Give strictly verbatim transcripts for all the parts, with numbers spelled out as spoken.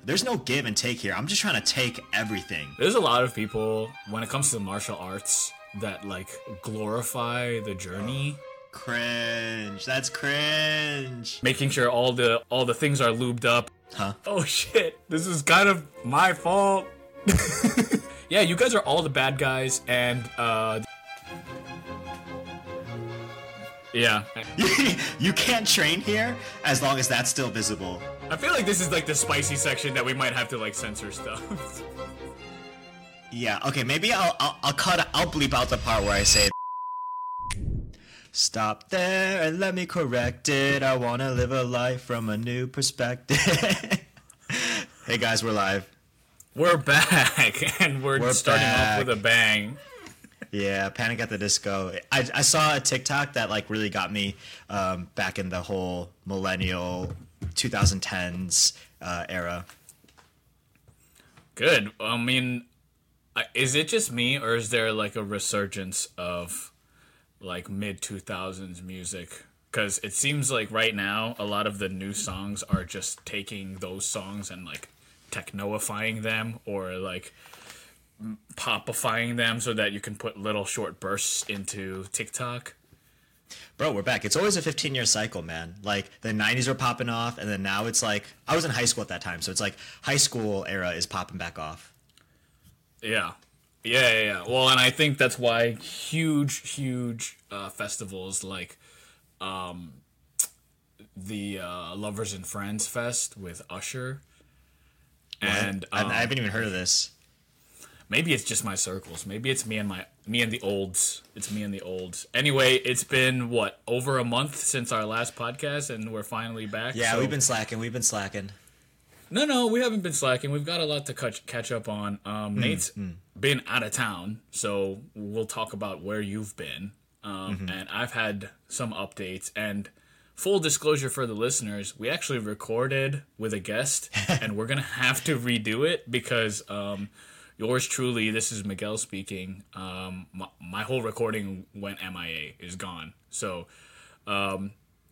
there's no give and take here. I'm just trying to take everything. There's a lot of people when it comes to martial arts that like glorify the journey. Cringe. That's cringe. Making sure all the all the things are lubed up. Huh? Oh shit. This is kind of my fault. Yeah, you guys are all the bad guys and uh yeah. You can't train here as long as that's still visible. I feel like this is like the spicy section that we might have to like censor stuff. Yeah, okay, maybe I'll, I'll I'll cut I'll bleep out the part where I say stop there and let me correct it. I want to live a life from a new perspective. Hey guys, we're live. We're back and we're, We're starting back. off with a bang. Yeah, Panic at the Disco. I, I saw a TikTok that like really got me um, back in the whole millennial twenty tens uh, era. Good. I mean, I- is it just me or is there like a resurgence of like mid two thousands music? Because it seems like right now a lot of the new songs are just taking those songs and like technoifying them or like popifying them so that you can put little short bursts into TikTok. Bro, we're back. It's always a fifteen-year cycle, man. Like, the nineties were popping off, and then now it's like... I was in high school at that time, so it's like high school era is popping back off. Yeah. Yeah, yeah, yeah. Well, and I think that's why huge, huge uh, festivals like um, the uh, Lovers and Friends Fest with Usher. And I, um, I haven't even heard of this. maybe it's just my circles. Maybe it's me and my me and the olds. It's me and the olds. Anyway, it's been what over a month since our last podcast, and we're finally back. Yeah, so... we've been slacking. We've been slacking. No, no, we haven't been slacking. We've got a lot to catch catch up on. Um, mm, Nate's mm. been out of town, so we'll talk about where you've been. Um, mm-hmm. And I've had some updates. And full disclosure for the listeners, we actually recorded with a guest, and we're gonna have to redo it because. Um, Yours truly, this is Miguel speaking. Um, my, my whole recording went M I A, is gone. So, um,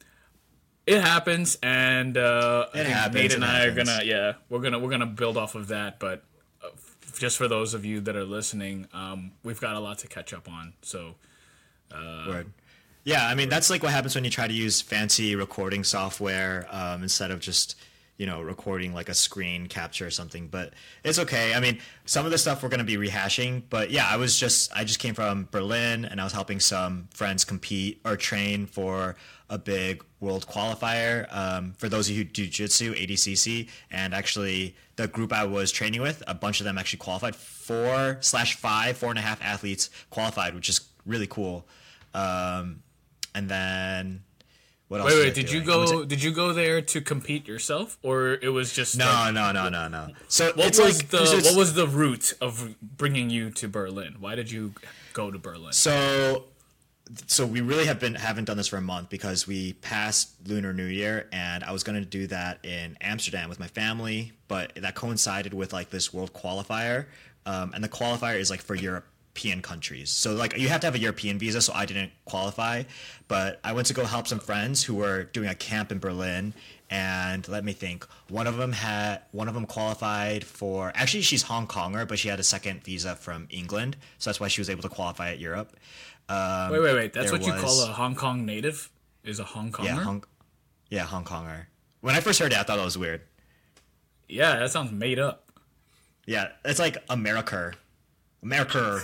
it happens, and uh, it I think happens, Nate and I happens. are gonna, yeah, we're gonna we're gonna build off of that. But uh, just for those of you that are listening, um, we've got a lot to catch up on. So, uh, Word. Yeah, I mean that's like what happens when you try to use fancy recording software um, instead of just. You know, recording like a screen capture or something, but it's okay. I mean, some of the stuff we're going to be rehashing, but yeah, I was just, I just came from Berlin and I was helping some friends compete or train for a big world qualifier. Um, for those of you who do jiu-jitsu, A D C C, and actually the group I was training with, a bunch of them actually qualified. Four slash five, four and a half athletes qualified, which is really cool. Um, and then... What else wait, was wait. I Did doing? you go? It... Did you go there to compete yourself, or it was just no, like, no, no, no, no? So what it's was like the just... what was the route of bringing you to Berlin? Why did you go to Berlin? So, so we really have been haven't done this for a month because we passed Lunar New Year, and I was going to do that in Amsterdam with my family, but that coincided with like this world qualifier, um, and the qualifier is like for Europe. European countries. So like you have to have a European visa, so I didn't qualify, but I went to go help some friends who were doing a camp in Berlin, and let me think, one of them had one of them qualified for, actually she's Hong Konger, but she had a second visa from England, so that's why she was able to qualify at Europe. Um, wait, wait, wait. That's what you was, call a Hong Kong native? Is a Hong Konger? Yeah, Hong, yeah, Hong Konger. When I first heard it, I thought it was weird. Yeah, that sounds made up. Yeah, it's like America. America.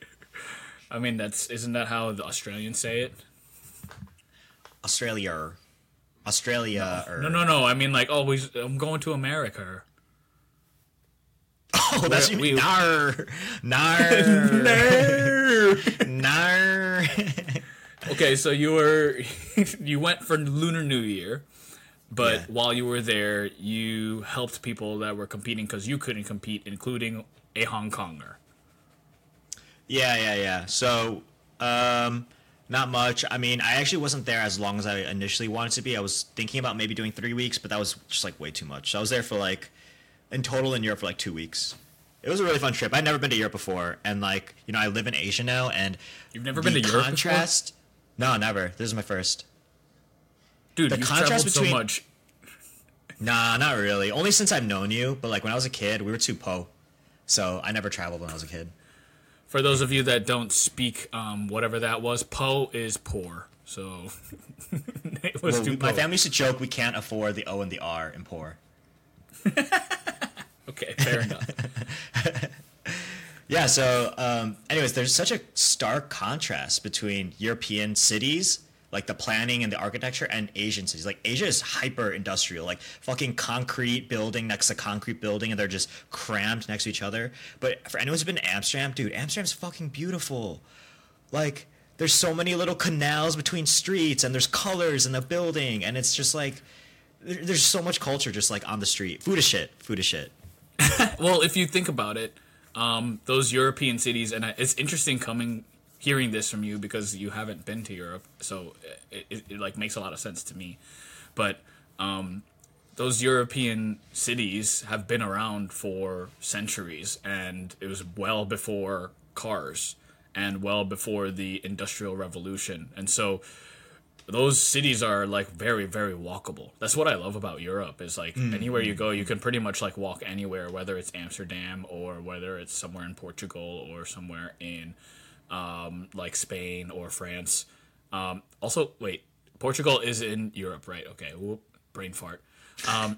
I mean, that's isn't that how the Australians say it? Australia. Australia. No, no, no. no. I mean, like, oh, we, I'm going to America. Oh, that's Where, you mean. we, Nar. Nar. Nar. Nar. Okay, so you were you went for Lunar New Year, but yeah. while you were there, you helped people that were competing because you couldn't compete, including a Hong Konger. Yeah, yeah, yeah. So, um, not much. I mean, I actually wasn't there as long as I initially wanted to be. I was thinking about maybe doing three weeks, but that was just like way too much. So I was there for like, in total in Europe for like two weeks. It was a really fun trip. I'd never been to Europe before, and like, you know, I live in Asia now, and you've never been to Europe contrast, before? No, never. This is my first. Dude, the you've contrast traveled between, so much. Nah, not really. Only since I've known you. But like when I was a kid, we were too po, so I never traveled when I was a kid. For those of you that don't speak um, whatever that was, po is poor. So it was Well, too we- po. my family used to joke we can't afford the O and the R in poor. Okay, fair enough. Yeah, so um, anyways, there's such a stark contrast between European cities, like the planning and the architecture, and Asian cities. Like Asia is hyper industrial, like fucking concrete building next to concrete building, and they're just crammed next to each other. But for anyone who's been to Amsterdam, dude, Amsterdam's fucking beautiful. Like there's so many little canals between streets, and there's colors in the building, and it's just like there- there's so much culture just like on the street. Food is shit. Food is shit. Well, if you think about it, um, those European cities, and I- it's interesting coming hearing this from you because you haven't been to Europe, so it, it, it like makes a lot of sense to me. But um, those European cities have been around for centuries, and it was well before cars and well before the Industrial Revolution, and so those cities are like very very walkable. That's what I love about Europe is like anywhere you go you can pretty much like walk anywhere, whether it's Amsterdam or whether it's somewhere in Portugal or somewhere in um, like Spain or France. Um, also, wait, Portugal is in Europe, right? Okay, whoop, brain fart. Um,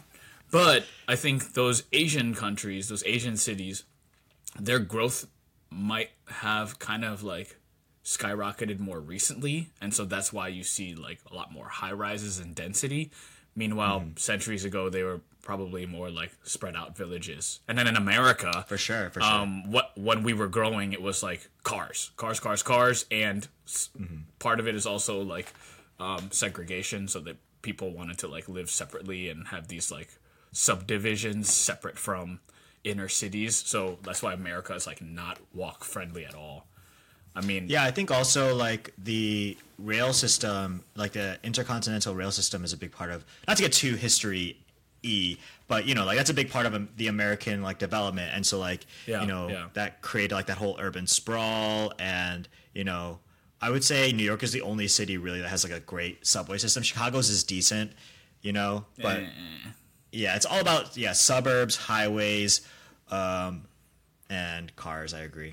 but I think those Asian countries, those Asian cities, their growth might have kind of like skyrocketed more recently, and so that's why you see like a lot more high rises and density. Meanwhile, centuries ago they were probably more like spread out villages. And then in America, For sure, for sure. um, what when we were growing, it was like cars, cars, cars, cars, and s part of it is also like um, segregation, so that people wanted to like live separately and have these like subdivisions separate from inner cities. So that's why America is like not walk friendly at all. I mean, Yeah, I think also like the rail system, like the intercontinental rail system, is a big part of. Not to get too history y, but you know, like that's a big part of um, the American like development, and so like Yeah, you know yeah. that created like that whole urban sprawl, and you know, I would say New York is the only city really that has like a great subway system. Chicago's is decent, you know, but eh. yeah, it's all about yeah suburbs, highways, um, and cars. I agree.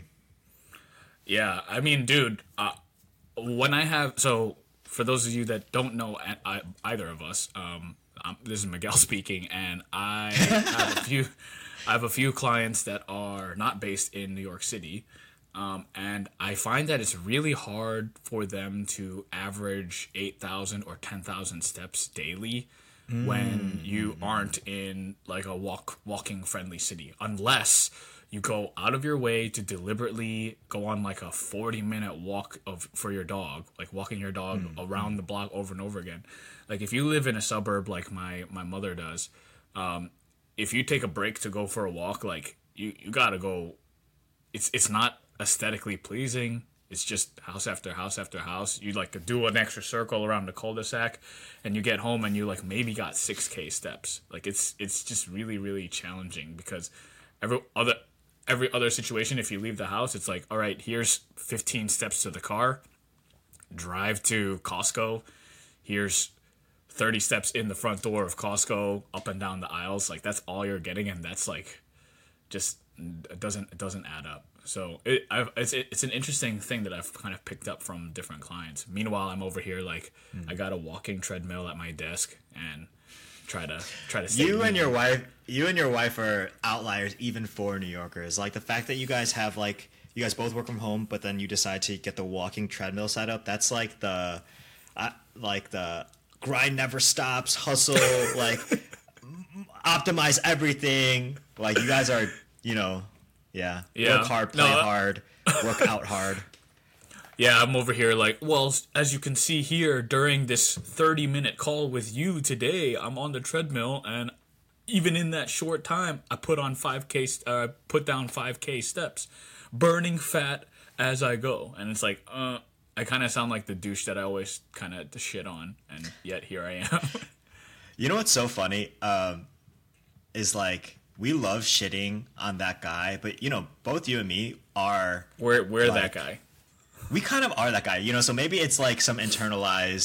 Yeah, I mean, dude, uh, when I have so for those of you that don't know I, I, either of us, um, um, this is Miguel speaking, and I have a few, I have a few clients that are not based in New York City, um, and I find that it's really hard for them to average eight thousand or ten thousand steps daily when you aren't in like a walk walking friendly city, unless you go out of your way to deliberately go on like a forty minute walk of for your dog, like walking your dog around the block over and over again. Like if you live in a suburb like my my mother does, um, if you take a break to go for a walk, like you, you gotta go. It's it's not aesthetically pleasing. It's just house after house after house. You like do an extra circle around the cul-de-sac, and you get home and you like maybe got six K steps. Like it's it's just really really challenging because every other every other situation, if you leave the house, it's like, all right, here's fifteen steps to the car, drive to Costco, here's thirty steps in the front door of Costco, up and down the aisles. Like that's all you're getting, and that's like just it doesn't it doesn't add up. So it I've, it's it's an interesting thing that I've kind of picked up from different clients. Meanwhile, I'm over here like I got a walking treadmill at my desk and try to try to stay You and even. your wife, you and your wife are outliers even for New Yorkers. Like the fact that you guys have like you guys both work from home, but then you decide to get the walking treadmill set up. That's like the, uh, like the grind never stops, hustle, like optimize everything. Like you guys are, you know, yeah, Yeah. work hard, play No, uh- hard, work out hard. Yeah, I'm over here like, well, as you can see here, during this thirty minute call with you today, I'm on the treadmill, and even in that short time, I put on five K, uh, put down five K steps, burning fat as I go. And it's like, uh, I kind of sound like the douche that I always kind of shit on, and yet here I am. You know what's so funny? Um, is like we love shitting on that guy, but you know, both you and me are we're we're Like- that guy. we kind of are that guy, you know, so maybe it's like some internalized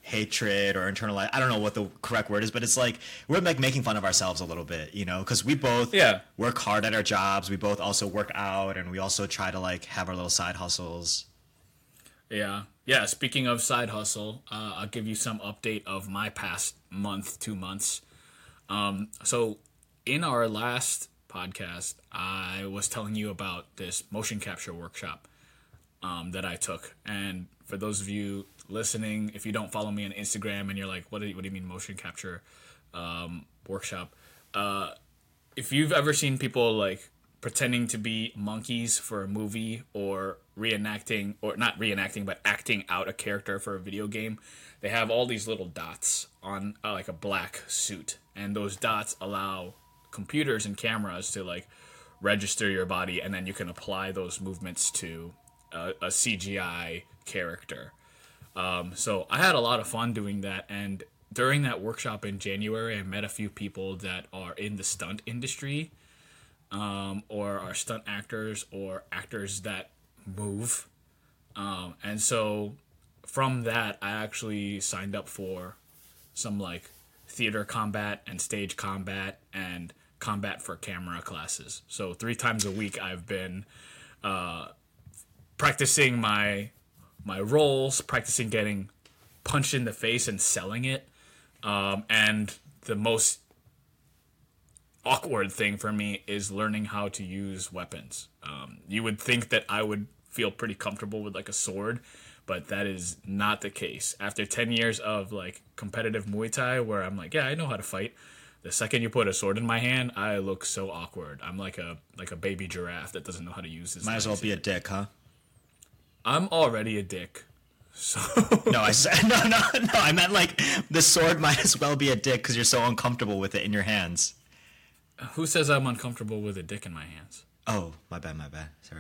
hatred or internalize. I don't know what the correct word is, but it's like we're like making fun of ourselves a little bit, you know, because we both Yeah. work hard at our jobs. We both also work out, and we also try to like have our little side hustles. Yeah. Yeah. Speaking of side hustle, uh, I'll give you some update of my past month, two months. Um, so in our last podcast, I was telling you about this motion capture workshop um, that I took. And for those of you listening, if you don't follow me on Instagram and you're like, what do you, what do you mean motion capture um, workshop? Uh, if you've ever seen people like pretending to be monkeys for a movie or reenacting, or not reenacting, but acting out a character for a video game, they have all these little dots on uh, like a black suit. And those dots allow computers and cameras to like register your body, and then you can apply those movements to a, a C G I character. Um, so I had a lot of fun doing that, and during that workshop in January, I met a few people that are in the stunt industry, um, or are stunt actors or actors that move. Um, and so from that, I actually signed up for some like theater combat and stage combat and combat for camera classes. So three times a week I've been uh, practicing my my roles, practicing getting punched in the face and selling it. Um, and the most awkward thing for me is learning how to use weapons. Um, you would think that I would feel pretty comfortable with like a sword, but that is not the case. After ten years of like competitive Muay Thai where I'm like, yeah, I know how to fight, the second you put a sword in my hand, I look so awkward. I'm like a like a baby giraffe that doesn't know how to use his Might as well legs. be a dick, huh? I'm already a dick. So No, I said no, no, no. I meant like the sword might as well be a dick because you're so uncomfortable with it in your hands. who says I'm uncomfortable with a dick in my hands? Oh, my bad, my bad. Sorry.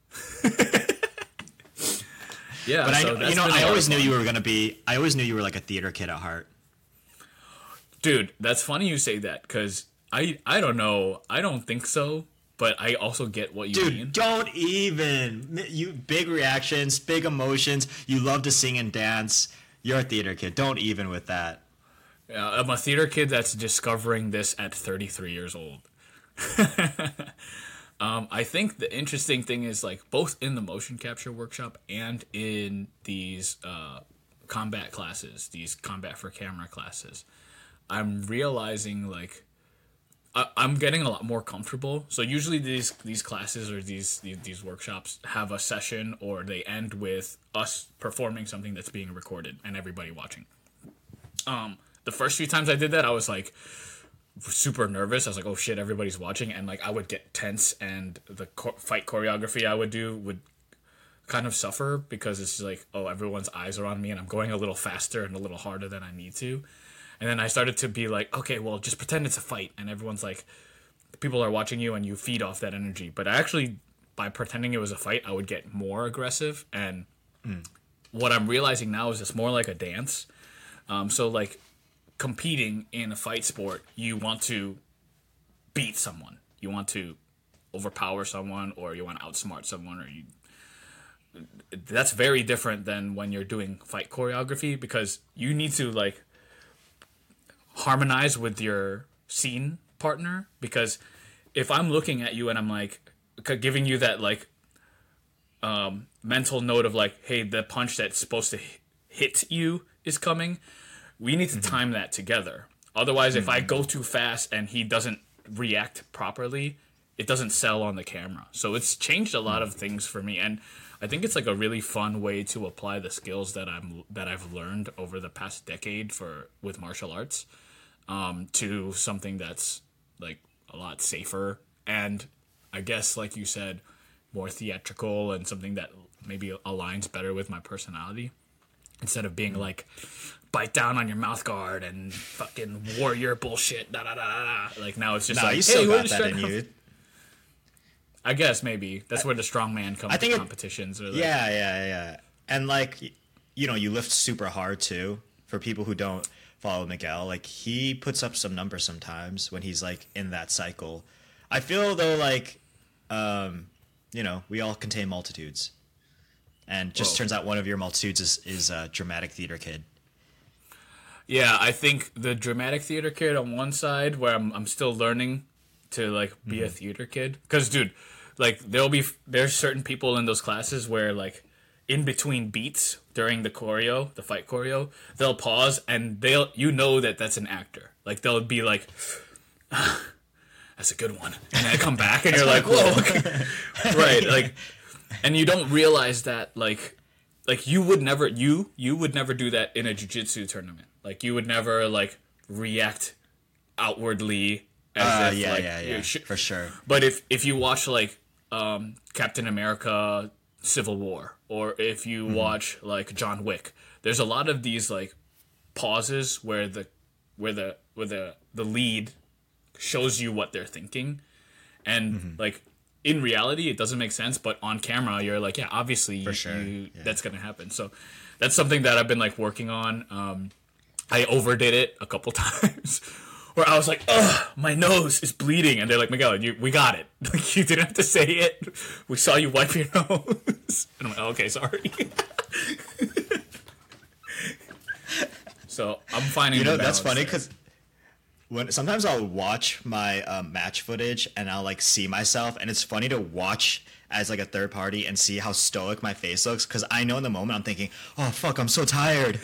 Yeah, But so I, that's you know, been a I lot always of knew fun. you were gonna be. I always knew you were like a theater kid at heart. Dude, that's funny you say that because I I don't know. I don't think so, but I also get what you Dude, mean. don't even. You big reactions, big emotions. You love to sing and dance. You're a theater kid. Don't even with that. Uh, I'm a theater kid that's discovering this at thirty-three years old. um, I think the interesting thing is like both in the motion capture workshop and in these uh, combat classes, these combat for camera classes, I'm realizing like I, I'm getting a lot more comfortable. So usually these these classes or these, these these workshops have a session or they end with us performing something that's being recorded and everybody watching. Um, the first few times I did that, I was like super nervous. I was like, oh shit, everybody's watching, and like I would get tense, and the cho- fight choreography I would do would kind of suffer because it's like, oh, everyone's eyes are on me, and I'm going a little faster and a little harder than I need to. And then I started to be like, okay, well, just pretend it's a fight. And everyone's like, people are watching you and you feed off that energy. But I actually, by pretending it was a fight, I would get more aggressive. And mm. what I'm realizing now is it's more like a dance. Um, so, like, competing in a fight sport, you want to beat someone. You want to overpower someone, or you want to outsmart someone, or you... That's very different than when you're doing fight choreography because you need to, like, harmonize with your scene partner, because if I'm looking at you and I'm like giving you that like um, mental note of like, hey, the punch that's supposed to hit you is coming, we need to mm-hmm. time that together. Otherwise, mm-hmm. if I go too fast and he doesn't react properly, it doesn't sell on the camera. So it's changed a lot mm-hmm. of things for me, and I think it's like a really fun way to apply the skills that I'm that I've learned over the past decade for with martial arts. Um, to something that's like a lot safer and I guess like you said, more theatrical and something that maybe aligns better with my personality instead of being like bite down on your mouth guard and fucking warrior bullshit da da da da da. Like now it's just no, like, you hey, still we're got just that in trying to- you. I guess maybe that's where the strongman comes I think to it- competitions. Or like, Yeah, yeah, yeah. And like, you know, you lift super hard too. For people who don't follow Miguel, like he puts up some numbers sometimes when he's like in that cycle. I feel though like, um, you know, we all contain multitudes, and just Whoa. turns out one of your multitudes is is a dramatic theater kid. Yeah, I think the dramatic theater kid on one side, where I'm I'm still learning to like be mm-hmm. a theater kid, because dude, like there'll be there's certain people in those classes where like in between beats during the choreo, the fight choreo, they'll pause and they'll you know that that's an actor. Like they'll be like, ah, "That's a good one," and then I come back and you're like, cool. "Whoa!" Okay. Right? Like, and you don't realize that like like you would never you you would never do that in a jiu-jitsu tournament. Like you would never like react outwardly as uh, if yeah, like yeah, yeah, sh- for sure. But if if you watch like um, Captain America Civil War, or if you mm-hmm. watch like John Wick, there's a lot of these like pauses where the where the where the the lead shows you what they're thinking, and mm-hmm. like in reality it doesn't make sense, but on camera you're like, yeah, obviously for sure. you, yeah. that's gonna happen. So that's something that I've been like working on. Um, I overdid it a couple times. Where I was like, ugh, my nose is bleeding. And they're like, Miguel, you, we got it. Like, you didn't have to say it. We saw you wipe your nose. And I'm like, oh, okay, sorry. So I'm finding You know, that's funny because when sometimes I'll watch my um, match footage and I'll like see myself. And it's funny to watch as like a third party and see how stoic my face looks. Because I know in the moment I'm thinking, oh, fuck, I'm so tired.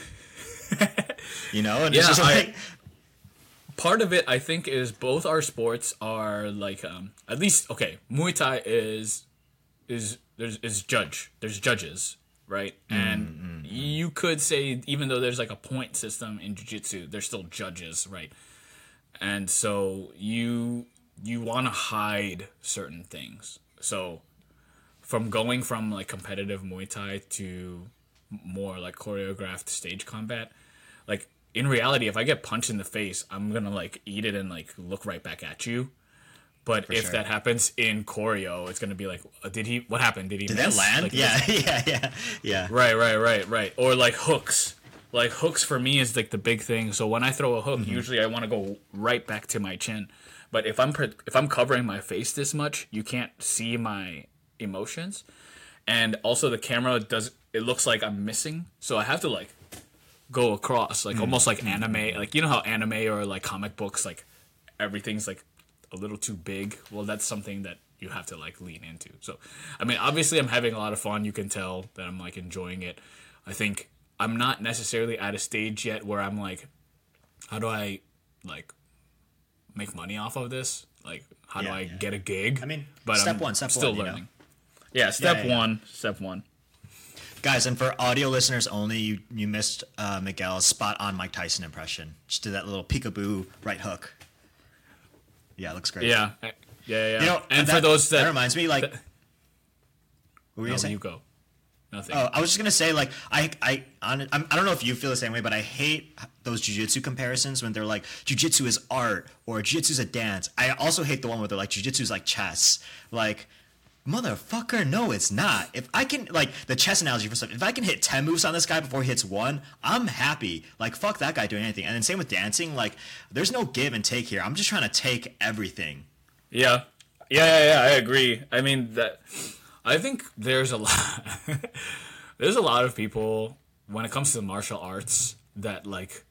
You know? And yeah, it's just like... I, part of it, I think, is both our sports are like, um, at least, okay, Muay Thai is, is, there's, is judge. There's judges, right? And mm-hmm. you could say, even though there's like a point system in Jiu-Jitsu, there's still judges, right? And so you, you want to hide certain things. So from going from like competitive Muay Thai to more like choreographed stage combat, like in reality, if I get punched in the face, I'm gonna like eat it and like look right back at you. But For if sure. that happens in choreo, it's gonna be like, did he? What happened? Did he? Did miss? that land? Like, yeah, yeah, yeah, yeah. Right, right, right, right. Or like hooks. Like hooks for me is like the big thing. So when I throw a hook, mm-hmm. usually I want to go right back to my chin. But if I'm pre- if I'm covering my face this much, you can't see my emotions. And also the camera does. It looks like I'm missing, so I have to like go across, like mm. almost like anime. Like you know how anime or like comic books, like everything's like a little too big. Well, that's something that you have to like lean into. So, I mean, obviously, I'm having a lot of fun. You can tell that I'm like enjoying it. I think I'm not necessarily at a stage yet where I'm like, how do I like make money off of this? Like, how yeah, do I yeah. get a gig? I mean, but step I'm one, step still one, learning. You know? Yeah, step yeah, yeah, one, step one. Guys, and for audio listeners only, you, you missed uh, Miguel's spot on Mike Tyson impression. Just did that little peekaboo right hook. Yeah, it looks great. Yeah, yeah, yeah. You know, and that, for those that, that reminds me, like, that, what were you no, saying? You go. Nothing. Oh, I was just gonna say, like, I, I, on, I'm, I don't know if you feel the same way, but I hate those jiu-jitsu comparisons when they're like, jiu-jitsu is art or jiu-jitsu is a dance. I also hate the one where they're like, jiu-jitsu is like chess. Like, motherfucker, no, it's not. If I can, like, the chess analogy for stuff, if I can hit ten moves on this guy before he hits one, I'm happy. Like, fuck that guy doing anything. And then same with dancing. Like, there's no give and take here. I'm just trying to take everything. Yeah. Yeah, yeah, yeah, I agree. I mean, that. I think there's a lot. There's a lot of people when it comes to martial arts that like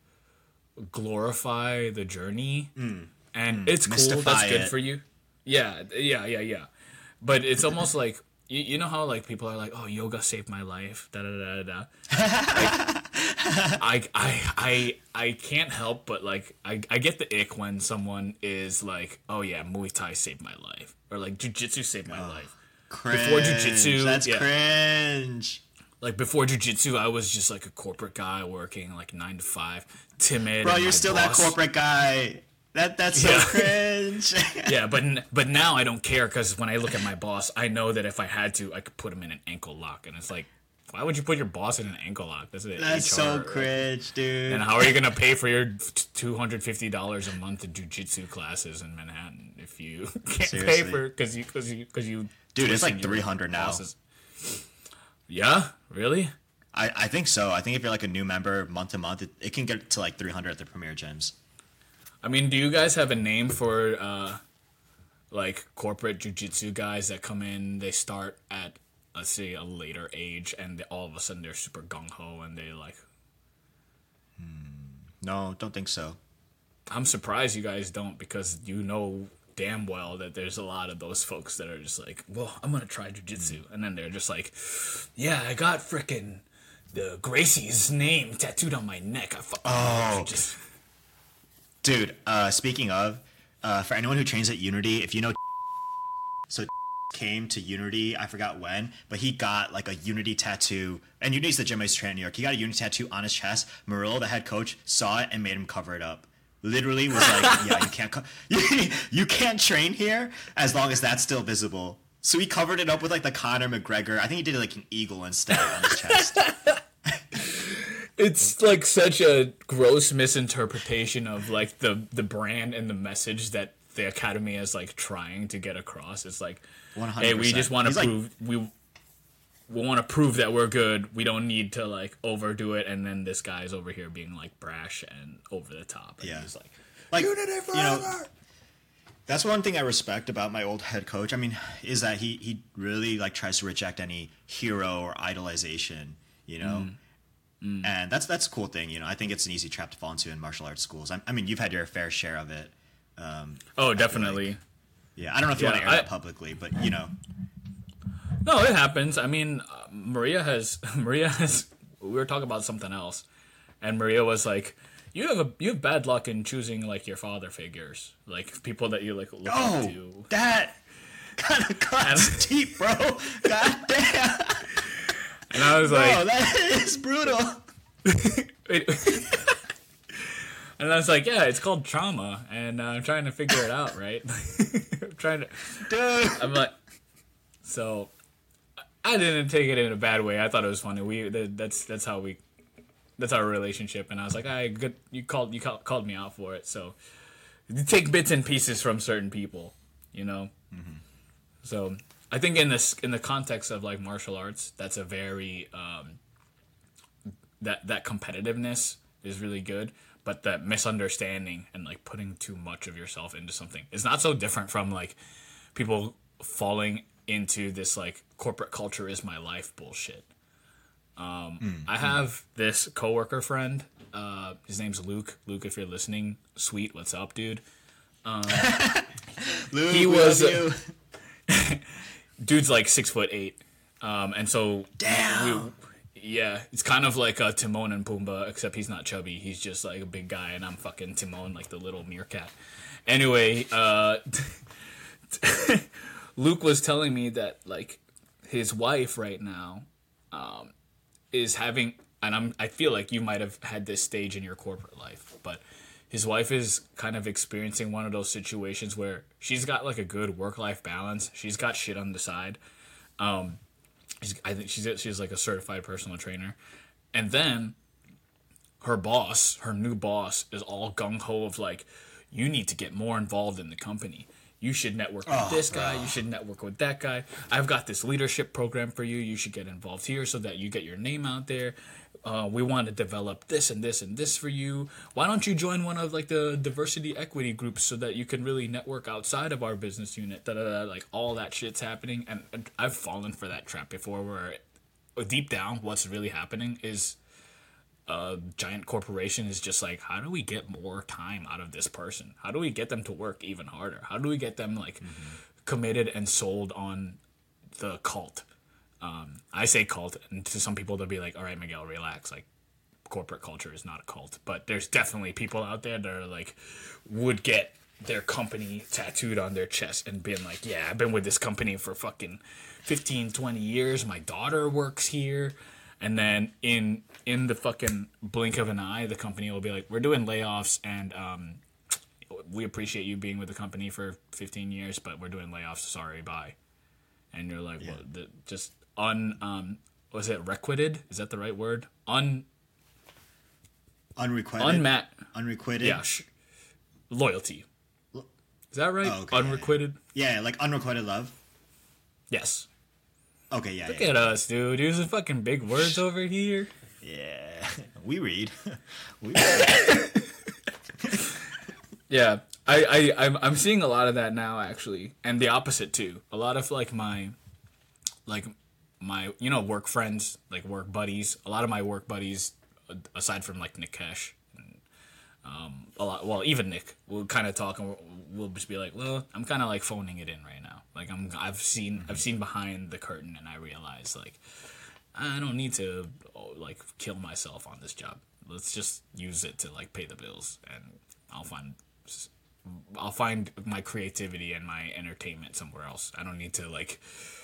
glorify the journey, mm. and mm. it's cool. Mystify That's good it. for you. Yeah, yeah, yeah, yeah. But it's almost like you, you know how like people are like, "Oh, yoga saved my life." Da da da da. Like, I I I I can't help but like I I get the ick when someone is like, "Oh yeah, Muay Thai saved my life," or like Jiu-Jitsu saved my oh. life. Cringe. Before jiu-jitsu, that's yeah. cringe. Like before jiu-jitsu, I was just like a corporate guy working like nine to five, timid. Bro, you're my still boss. that corporate guy. That that's so yeah. cringe. Yeah, but but now I don't care because when I look at my boss, I know that if I had to, I could put him in an ankle lock, and it's like, why would you put your boss in an ankle lock? That's, that's H R, so cringe, dude. And how are you gonna pay for your two hundred fifty dollars a month in jiu-jitsu classes in Manhattan if you can't Seriously. pay for because you because you because you dude, it's like three hundred now. Bosses. Yeah, really? I, I think so. I think if you're like a new member month to month, it, it can get to like three hundred at the premier gyms. I mean, do you guys have a name for uh, like corporate jiu-jitsu guys that come in? They start at let's say a later age, and they, all of a sudden they're super gung ho and they like. Hmm. No, don't think so. I'm surprised you guys don't, because you know damn well that there's a lot of those folks that are just like, well, I'm gonna try jujitsu, and then they're just like, yeah, I got frickin' the Gracie's name tattooed on my neck. I fucking Oh. just Dude, uh, speaking of, uh, for anyone who trains at Unity, if you know, so came to Unity, I forgot when, but he got like a Unity tattoo, and Unity's the gym I used to train in New York. He got a Unity tattoo on his chest. Murillo, the head coach, saw it and made him cover it up. Literally was like, yeah, you can't, co- you can't train here as long as that's still visible. So he covered it up with like the Conor McGregor. I think he did like an eagle instead on his chest. It's like such a gross misinterpretation of like the the brand and the message that the academy is like trying to get across. It's like, one hundred hey, percent. we just want to He's like- prove we we want to prove that we're good. We don't need to like overdo it. And then this guy's over here being like brash and over the top. And Yeah. he's like, Like, Unity you forever. know, that's one thing I respect about my old head coach. I mean, is that he he really like tries to reject any hero or idolization, you know. Mm. Mm. And that's that's a cool thing, you know. I think it's an easy trap to fall into in martial arts schools. I, I mean, you've had your fair share of it. Um, oh, definitely. like, yeah, I don't know if you Yeah, want to air I- that publicly, but you know, No, it happens. I mean, uh, Maria has Maria has. We were talking about something else, and Maria was like, "You have a you have bad luck in choosing like your father figures, like people that you like look up oh, to." that kind of cuts deep, bro. God damn, And I was bro, like, that is brutal. and I was like, "Yeah, it's called trauma, and uh, I'm trying to figure it out, right? I'm trying to." Dude. I'm like, so I didn't take it in a bad way. I thought it was funny. We that, that's that's how we that's our relationship, and I was like, I good you called you call, called me out for it. So you take bits and pieces from certain people, you know. Mm-hmm. So I think in this in the context of like martial arts, that's a very um, that that competitiveness is really good. But that misunderstanding and like putting too much of yourself into something is not so different from like people falling into this like corporate culture is my life bullshit. Um, mm, I have mm. this coworker friend. Uh, his name's Luke. Luke, if you're listening, sweet. What's up, dude? Um, Luke, he we was love you. Dude's like six foot eight, um, and so damn. We, yeah, it's kind of like a Timon and Pumbaa, except he's not chubby. He's just like a big guy, and I'm fucking Timon, like the little meerkat. Anyway, uh, Luke was telling me that like his wife right now um, is having, and I'm I feel like you might have had this stage in your corporate life, but his wife is kind of experiencing one of those situations where she's got like a good work-life balance. She's got shit on the side. Um, she's, I think she's she's like a certified personal trainer, and then her boss, her new boss, is all gung ho of like, you need to get more involved in the company. You should network with oh, this guy. Bro. You should network with that guy. I've got this leadership program for you. You should get involved here so that you get your name out there. Uh, we want to develop this and this and this for you. Why don't you join one of like the diversity equity groups so that you can really network outside of our business unit? Da, da, da, like all that shit's happening, and, and I've fallen for that trap before. Where deep down, what's really happening is a giant corporation is just like, how do we get more time out of this person? How do we get them to work even harder? How do we get them like mm-hmm. committed and sold on the cult? Um, I say cult, and to some people they'll be like, all right, Miguel, relax. Like, corporate culture is not a cult. But there's definitely people out there that are like, would get their company tattooed on their chest and being like, yeah, I've been with this company for fucking fifteen, twenty years. My daughter works here. And then in in the fucking blink of an eye, the company will be like, we're doing layoffs, and um, we appreciate you being with the company for fifteen years, but we're doing layoffs. Sorry, bye. And you're like, yeah. well, the, just un um, was it requited? Is that the right word? Un unrequited. Unmat. Unrequited. Yeah. Sh- loyalty. Is that right? Oh, okay, unrequited. Yeah, yeah. yeah, like unrequited love. Yes. Okay, yeah. Look yeah, at yeah. us, dude. Using fucking big words over here. Yeah, we read. we read. Yeah, I, I, I'm, I'm seeing a lot of that now, actually, and the opposite too. A lot of like my, like my, you know, work friends, like work buddies. A lot of my work buddies, aside from like Nikesh, and Um, a lot. Well, even Nick will kind of talk, and we'll, we'll just be like, "Well, I'm kind of like phoning it in right now. Like I'm, I've seen, mm-hmm. I've seen behind the curtain, and I realize like I don't need to oh, like kill myself on this job. Let's just use it to like pay the bills, and I'll find, I'll find my creativity and my entertainment somewhere else. I don't need to like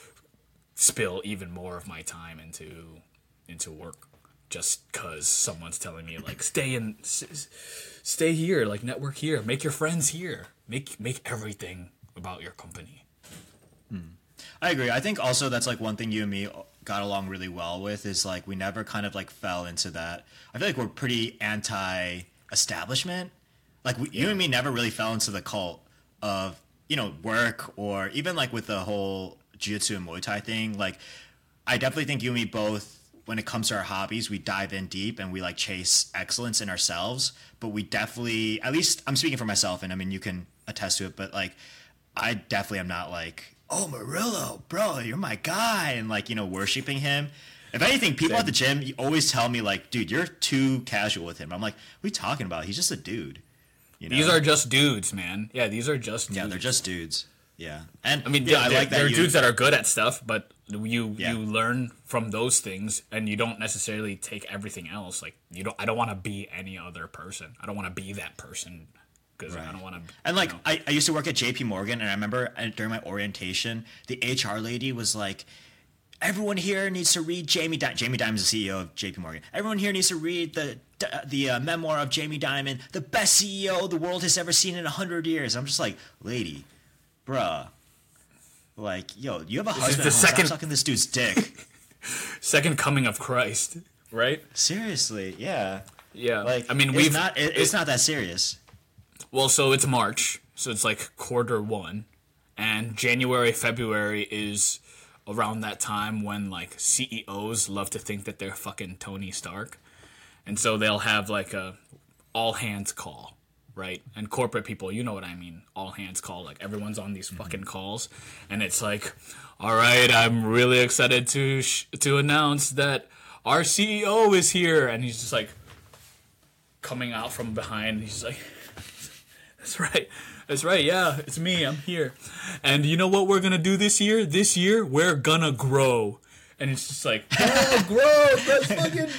spill even more of my time into into work." Just because someone's telling me like stay in, s- stay here, like network here, make your friends here, make make everything about your company. Hmm. I agree. I think also that's like one thing you and me got along really well with is like we never kind of like fell into that. I feel like we're pretty anti-establishment. Like we, yeah. you and me never really fell into the cult of you know work or even like with the whole jiu-jitsu and Muay Thai thing. Like I definitely think you and me both. When it comes to our hobbies, we dive in deep and we like chase excellence in ourselves. But we definitely, at least I'm speaking for myself, and I mean you can attest to it. But like, I definitely am not like, oh Murillo, bro, you're my guy, and like you know worshiping him. If anything, people Same. At the gym you always tell me like, dude, you're too casual with him. I'm like, what are you talking about? He's just a dude. You know? These are just dudes, man. Yeah, these are just dudes. Yeah, they're just dudes. Yeah, and I mean, yeah, I like that. There are dudes that are good at stuff, but you yeah. you learn from those things, and you don't necessarily take everything else. Like you don't. I don't want to be any other person. I don't want to be that person because right. I don't want to. And like, know. I, I used to work at J P Morgan, and I remember during my orientation, the H R lady was like, "Everyone here needs to read Jamie. Di- Jamie Dimon's the C E O of J P Morgan. Everyone here needs to read the the uh, memoir of Jamie Dimon, the best C E O the world has ever seen in a hundred years." I'm just like, lady. Bruh, like, yo, you have a husband. The second Stop sucking this dude's dick. Second coming of Christ, right? Seriously, yeah, yeah. Like, I mean, it's we've not. It, it's not that serious. Well, so it's March, so it's like quarter one, and January, February is around that time when like C E Os love to think that they're fucking Tony Stark, and so they'll have like a all hands call. Right? And corporate people, you know what I mean. All hands call. Like, everyone's on these fucking calls. And it's like, all right, I'm really excited to sh- to announce that our C E O is here. And he's just like, coming out from behind. He's like, that's right. That's right. Yeah, it's me. I'm here. And you know what we're going to do this year? This year, we're going to grow. And it's just like, oh, grow. Let's fucking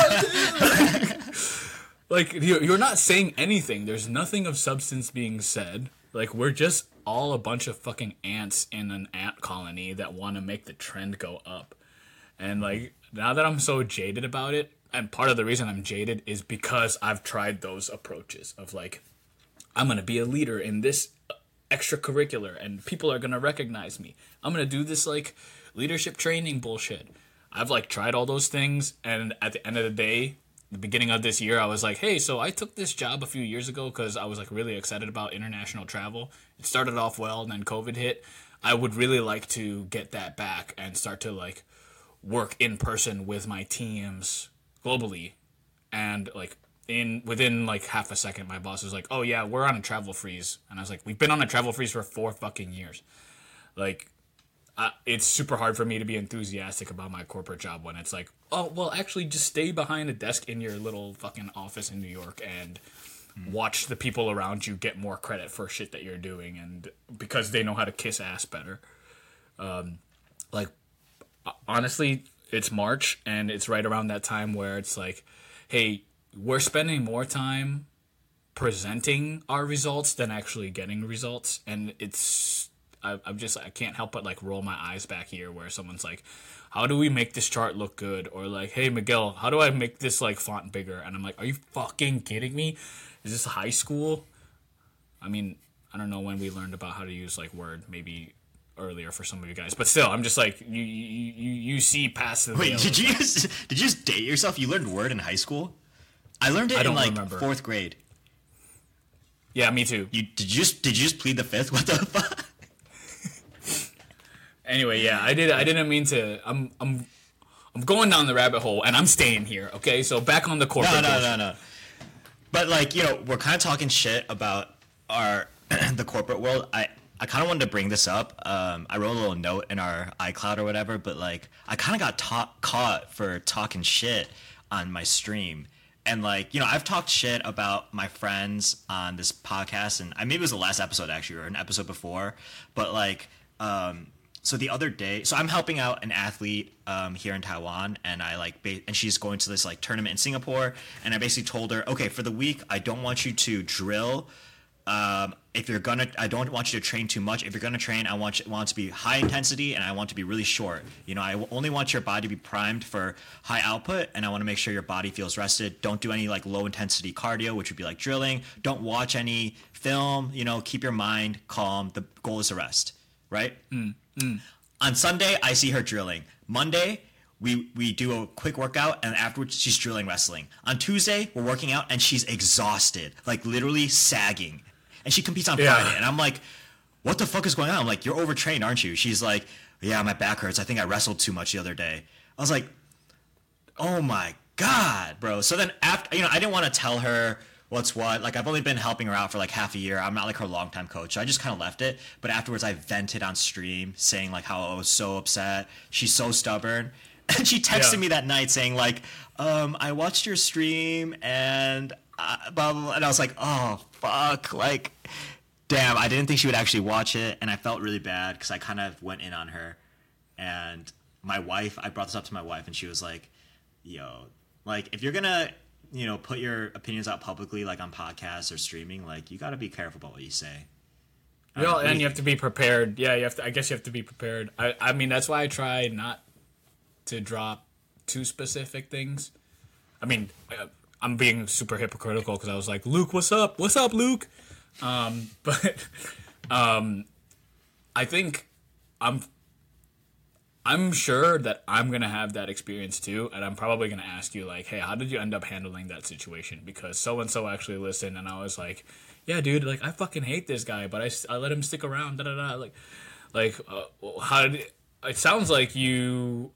go, dude. Like, you're not saying anything. There's nothing of substance being said. Like, we're just all a bunch of fucking ants in an ant colony that want to make the trend go up. And, like, now that I'm so jaded about it, and part of the reason I'm jaded is because I've tried those approaches of, like, I'm going to be a leader in this extracurricular, and people are going to recognize me. I'm going to do this, like, leadership training bullshit. I've, like, tried all those things, and at the end of the day, the beginning of this year, I was like, hey, so I took this job a few years ago because I was like really excited about international travel. It started off well, and then COVID hit. I would really like to get that back and start to like work in person with my teams globally. And like in within like half a second, my boss was like, oh yeah, we're on a travel freeze. And I was like, we've been on a travel freeze for four fucking years. Like, Uh, it's super hard for me to be enthusiastic about my corporate job when it's like, oh, well, actually just stay behind a desk in your little fucking office in New York and mm. watch the people around you get more credit for shit that you're doing, and because they know how to kiss ass better. Um, like, honestly, it's March, and it's right around that time where it's like, hey, we're spending more time presenting our results than actually getting results, and it's... I, I'm just, I can't help but like roll my eyes back here where someone's like, how do we make this chart look good? Or like, hey, Miguel, how do I make this like font bigger? And I'm like, are you fucking kidding me? Is this high school? I mean, I don't know when we learned about how to use like Word, maybe earlier for some of you guys, but still, I'm just like, you you you, you see past the Wait, did you like, just, did you just date yourself? You learned Word in high school? I learned it I in like remember. fourth grade. Yeah, me too. You did you just did you just plead the fifth? What the fuck? Anyway, yeah, I did. I didn't mean to. I'm, I'm, I'm going down the rabbit hole, and I'm staying here. Okay, so back on the corporate. No, no, no, no. But like, you know, we're kind of talking shit about our the corporate world. I, I kind of wanted to bring this up. Um, I wrote a little note in our iCloud or whatever, but like, I kind of got ta- caught for talking shit on my stream, And like, you know, I've talked shit about my friends on this podcast, and I maybe it was the last episode actually, or an episode before, but like, um, so the other day, so I'm helping out an athlete um, here in Taiwan, and I like, ba- and she's going to this like tournament in Singapore, and I basically told her, okay, for the week, I don't want you to drill. Um, if you're gonna, I don't want you to train too much. If you're gonna train, I want you, want it to be high intensity, and I want it to be really short. You know, I w- only want your body to be primed for high output, and I want to make sure your body feels rested. Don't do any like low intensity cardio, which would be like drilling. Don't watch any film. You know, keep your mind calm. The goal is to rest, right? Mm, mm. On Sunday, I see her drilling. Monday, we we do a quick workout, and afterwards she's drilling wrestling. On Tuesday, we're working out, and she's exhausted, like literally sagging. And she competes on Yeah. Friday, and I'm like, what the fuck is going on? I'm like, you're overtrained, aren't you? She's like, yeah, my back hurts. I think I wrestled too much the other day. I was like, oh my God, bro. So then after, you know, I didn't want to tell her what's what. Like, I've only been helping her out for like half a year. I'm not like her longtime coach. So I just kind of left it. But afterwards, I vented on stream saying like how I was so upset. She's so stubborn. And she texted Yeah. me that night saying like, um, I watched your stream and uh, blah, blah, blah. And I was like, oh, fuck. Like, damn, I didn't think she would actually watch it. And I felt really bad because I kind of went in on her. And my wife, I brought this up to my wife, and she was like, yo, like, if you're going to, you know, put your opinions out publicly, like on podcasts or streaming, like, you got to be careful about what you say. You know, Um, what do and you you have to be prepared. Yeah, you have to. I guess you have to be prepared. I, I mean, that's why I try not to drop too specific things. I mean, I- I'm being super hypocritical because I was like, Luke, what's up? What's up, Luke? Um, but um, I think I'm I'm sure that I'm gonna have that experience too, and I'm probably gonna ask you like, hey, how did you end up handling that situation? Because so and so actually listened, and I was like, yeah, dude, like I fucking hate this guy, but I, s- I let him stick around. Da da da. Like, like uh, how did it, it sounds like you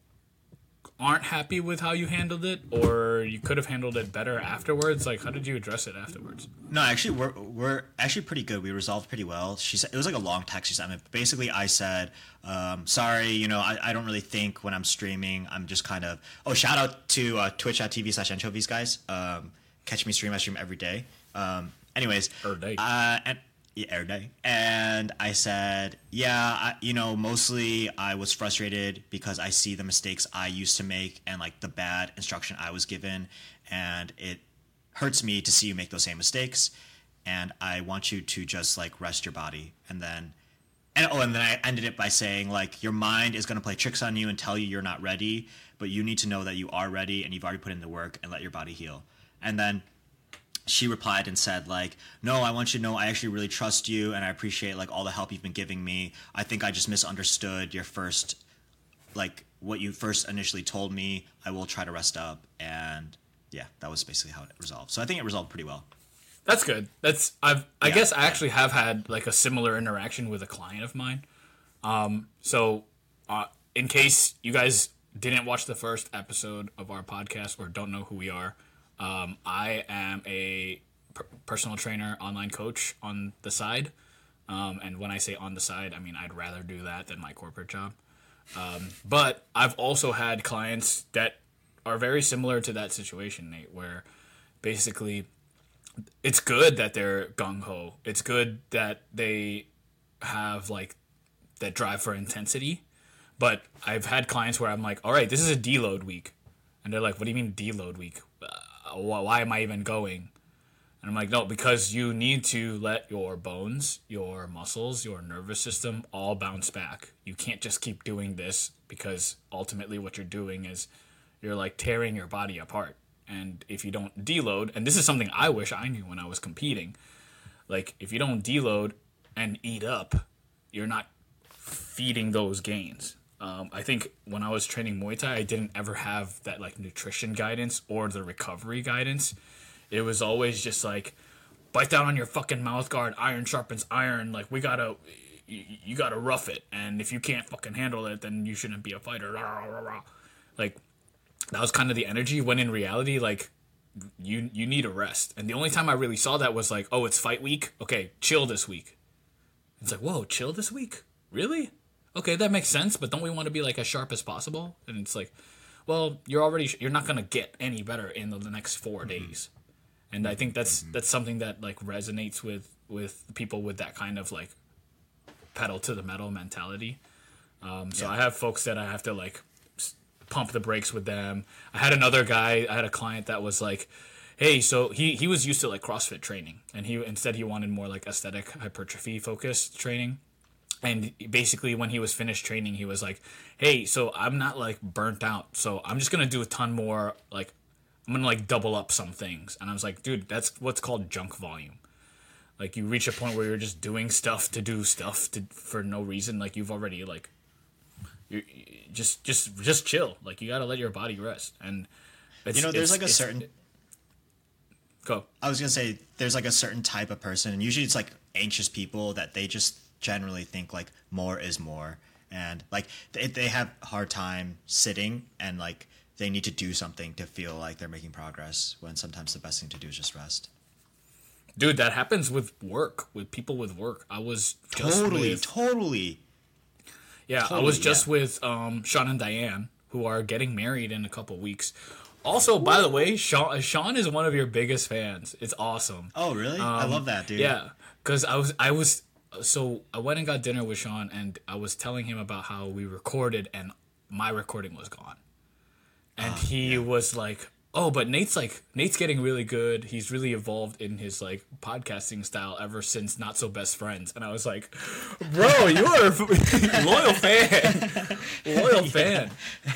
aren't happy with how you handled it, or you could have handled it better afterwards. Like, how did you address it afterwards? No, actually, we're we're actually pretty good. We resolved pretty well. She said it was like a long text she sent me. Basically, I said, um, "Sorry, you know, I, I don't really think when I'm streaming. I'm just kind of oh, shout out to uh, Twitch.tv slash anchovies guys. Um, catch me stream. I stream every day. Um, anyways, Every day. Uh, and yeah, every day. And I said, yeah, I, you know, mostly I was frustrated because I see the mistakes I used to make and like the bad instruction I was given, and it hurts me to see you make those same mistakes. And I want you to just like rest your body. And then, and oh, and then I ended it by saying like your mind is going to play tricks on you and tell you you're not ready, but you need to know that you are ready and you've already put in the work, and let your body heal. And then she replied and said like, no, I want you to know I actually really trust you, and I appreciate like all the help you've been giving me. I think I just misunderstood your first, like what you first initially told me. I will try to rest up. And yeah, that was basically how it resolved. So I think it resolved pretty well. That's good. That's I've I Yeah, guess I yeah. actually have had like a similar interaction with a client of mine. Um, so uh, in case you guys didn't watch the first episode of our podcast or don't know who we are, um, I am a per- personal trainer, online coach on the side. Um, and when I say on the side, I mean I'd rather do that than my corporate job. Um, but I've also had clients that are very similar to that situation, Nate, where basically it's good that they're gung-ho. It's good that they have like that drive for intensity. But I've had clients where I'm like, all right, this is a deload week. And they're like, what do you mean deload week? Uh, wh- why am I even going? And I'm like, no, because you need to let your bones, your muscles, your nervous system all bounce back. You can't just keep doing this, because ultimately what you're doing is you're like tearing your body apart. And if you don't deload, and this is something I wish I knew when I was competing, like if you don't deload and eat up, you're not feeding those gains. Um, I think when I was training Muay Thai, I didn't ever have that like nutrition guidance or the recovery guidance. It was always just like, bite down on your fucking mouth guard, iron sharpens iron, like we gotta, you, you gotta rough it, and if you can't fucking handle it, then you shouldn't be a fighter. Rah, rah, rah, rah. Like, that was kind of the energy, when in reality, like, you you need a rest. And the only time I really saw that was like, oh, it's fight week? Okay, chill this week. It's like, whoa, chill this week? Really? Okay, that makes sense, but don't we want to be like as sharp as possible? And it's like, well, you're already you're not gonna get any better in the, the next four mm-hmm. days, and I think that's mm-hmm. that's something that like resonates with with people with that kind of like pedal to the metal mentality. Um, so yeah. I have folks that I have to like pump the brakes with them. I had another guy, I had a client that was like, hey, so he, he was used to like CrossFit training, and he instead he wanted more like aesthetic hypertrophy focused training. And basically when he was finished training, he was like, hey, so I'm not like burnt out, so I'm just gonna do a ton more, like I'm gonna like double up some things. And I was like, dude, that's what's called junk volume. Like you reach a point where you're just doing stuff to do stuff to for no reason. Like you've already like you just just just chill. Like you gotta let your body rest. And it's, you know, there's like a certain. Go. I was gonna say there's like a certain type of person, and usually it's like anxious people that they just generally think like more is more, and like they they have a hard time sitting, and like they need to do something to feel like they're making progress. When sometimes the best thing to do is just rest. Dude, that happens with work, with people with work. I was just totally, with, totally. Yeah, totally, I was just yeah. with um, Sean and Diane, who are getting married in a couple weeks. Also, by the way, Sean, Sean is one of your biggest fans. It's awesome. Oh, really? Um, I love that, dude. Yeah, because I was, I was, so I went and got dinner with Sean, and I was telling him about how we recorded, and my recording was gone. And uh, he yeah. was like, oh, but Nate's like, Nate's getting really good. He's really evolved in his like podcasting style ever since Not So Best Friends. And I was like, bro, you're a loyal fan. Loyal fan.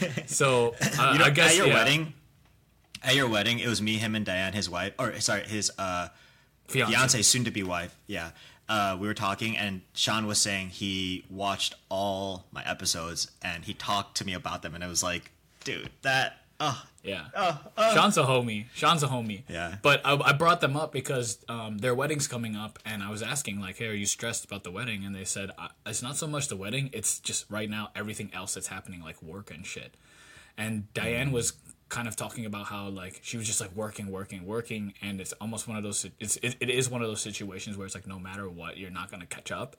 So uh, you know, I guess at your yeah. wedding, at your wedding, it was me, him, and Diane, his wife, or sorry, his uh, fiance, fiance soon to be wife. Yeah. Uh, we were talking, and Sean was saying he watched all my episodes, and he talked to me about them, and I was like, dude, that. Oh, yeah. Oh, oh. Sean's a homie. Sean's a homie. Yeah. But I, I brought them up because um, their wedding's coming up, and I was asking, like, hey, are you stressed about the wedding? And they said, it's not so much the wedding, it's just right now everything else that's happening, like work and shit. And Diane mm. was kind of talking about how, like, she was just, like, working, working, working, and it's almost one of those, it's, it, it is one of those situations where it's, like, no matter what, you're not going to catch up.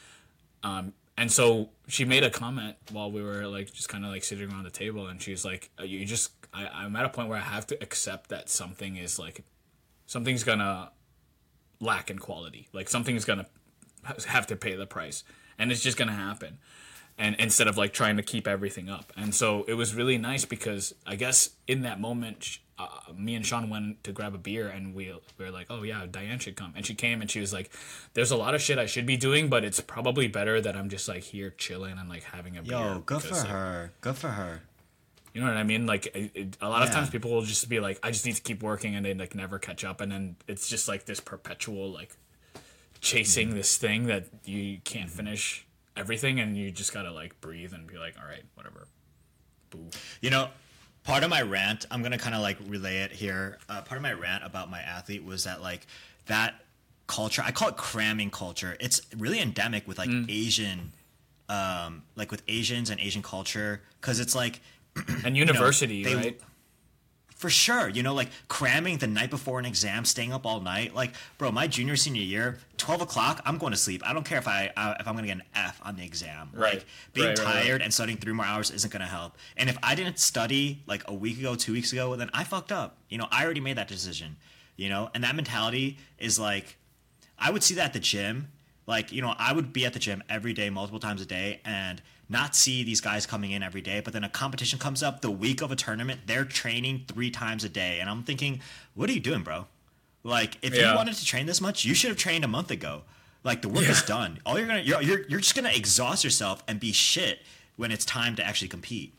Um, And so she made a comment while we were like just kind of like sitting around the table, and she's like, "You just, I, I'm at a point where I have to accept that something is like, something's gonna lack in quality. Like something's gonna have to pay the price, and it's just gonna happen." And instead of like trying to keep everything up, and so it was really nice because I guess in that moment, uh, me and Sean went to grab a beer, and we, we were like, oh yeah, Diane should come. And she came, and she was like, there's a lot of shit I should be doing, but it's probably better that I'm just like here chilling and like having a beer. Yo, good for like, her. Good for her. You know what I mean? Like it, it, a lot Yeah. of times people will just be like, I just need to keep working, and they like never catch up. And then it's just like this perpetual like chasing mm-hmm. this thing that you can't finish everything, and you just gotta like breathe and be like, all right, whatever. Boo. You know, part of my rant, I'm going to kind of like relay it here. Uh, part of my rant about my athlete was that like that culture, I call it cramming culture. It's really endemic with like mm. Asian, um, like with Asians and Asian culture. Cause it's like, and university, you know, they, right? For sure. You know, like cramming the night before an exam, staying up all night. Like, bro, my junior, senior year, twelve o'clock, I'm going to sleep. I don't care if I, uh, if I'm going to get an F on the exam. Right. Like being right, right, tired right. and studying three more hours isn't going to help. And if I didn't study like a week ago, two weeks ago, then I fucked up. You know, I already made that decision, you know, and that mentality is like, I would see that at the gym. Like, you know, I would be at the gym every day, multiple times a day, and not see these guys coming in every day. But then a competition comes up the week of a tournament, they're training three times a day. And I'm thinking, what are you doing, bro? Like, if yeah. you wanted to train this much, you should have trained a month ago. Like, the work yeah. is done. All you're gonna, you're, you're, you're just gonna exhaust yourself and be shit when it's time to actually compete.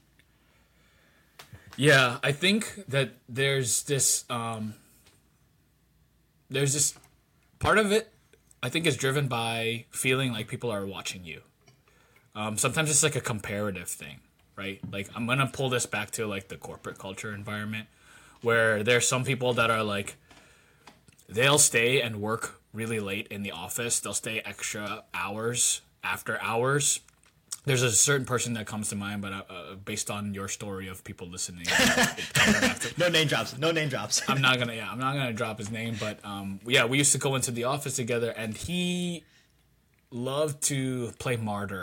Yeah, I think that there's this, um, there's this part of it, I think, is driven by feeling like people are watching you. Um, sometimes it's like a comparative thing, right? Like I'm gonna pull this back to like the corporate culture environment, where there's some people that are like, they'll stay and work really late in the office. They'll stay extra hours after hours. There's a certain person that comes to mind, but uh, based on your story of people listening, it comes back to, no name drops. No name drops. I'm not gonna. Yeah, I'm not gonna drop his name, but um, yeah, we used to go into the office together, and he loved to play martyr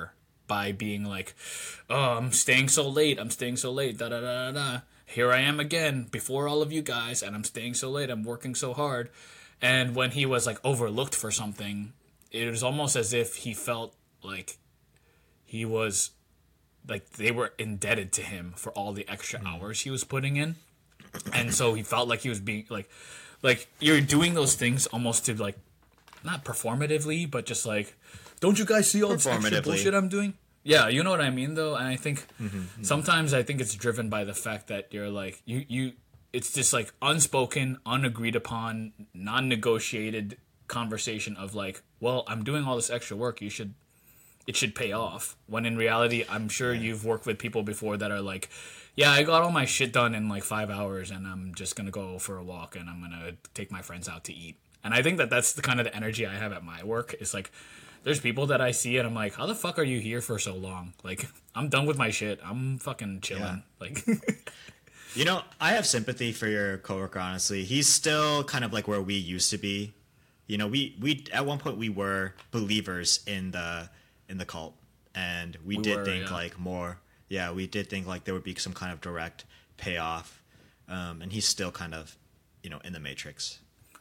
by being like, oh, I'm staying so late, I'm staying so late, da da da da da. Here I am again before all of you guys, and I'm staying so late, I'm working so hard. And when he was like overlooked for something, it was almost as if he felt like he was like they were indebted to him for all the extra hours he was putting in. And so he felt like he was being like like you're doing those things almost to like not performatively, but just like, don't you guys see all this extra bullshit I'm doing? Yeah, you know what I mean, though. And I think mm-hmm, mm-hmm. sometimes I think it's driven by the fact that you're like you you. It's this like unspoken, unagreed upon, non-negotiated conversation of like, well, I'm doing all this extra work. You should, it should pay off. When in reality, I'm sure yeah. you've worked with people before that are like, yeah, I got all my shit done in like five hours, and I'm just gonna go for a walk, and I'm gonna take my friends out to eat. And I think that that's the kind of the energy I have at my work. It's like, there's people that I see and I'm like, how the fuck are you here for so long? Like, I'm done with my shit. I'm fucking chilling. Yeah. Like, you know, I have sympathy for your coworker, honestly. He's still kind of like where we used to be. You know, we, we at one point we were believers in the in the cult, and we, we did were, think yeah. like more. Yeah, we did think like there would be some kind of direct payoff. Um, and he's still kind of, you know, in the matrix.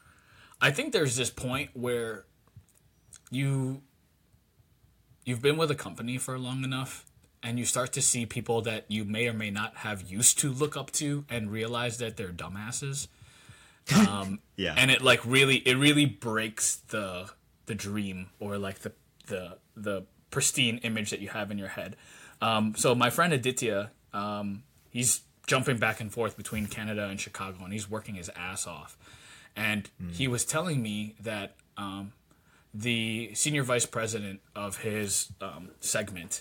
I think there's this point where you you've been with a company for long enough, and you start to see people that you may or may not have used to look up to and realize that they're dumbasses. Um, yeah. And it like really it really breaks the the dream or like the the the pristine image that you have in your head. Um, so my friend Aditya, um, he's jumping back and forth between Canada and Chicago, and he's working his ass off. And mm. he was telling me that um, the senior vice president of his um, segment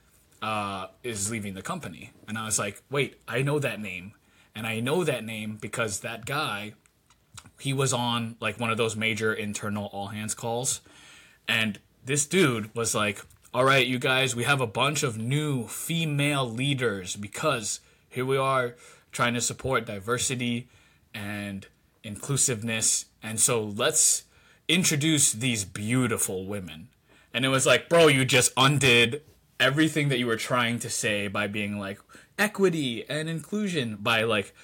uh, is leaving the company. And I was like, wait, I know that name. And I know that name because that guy, he was on like one of those major internal all hands calls. And this dude was like, all right, you guys, we have a bunch of new female leaders because here we are trying to support diversity and inclusiveness, and so let's introduce these beautiful women. And it was like, bro, you just undid everything that you were trying to say by being like equity and inclusion, by like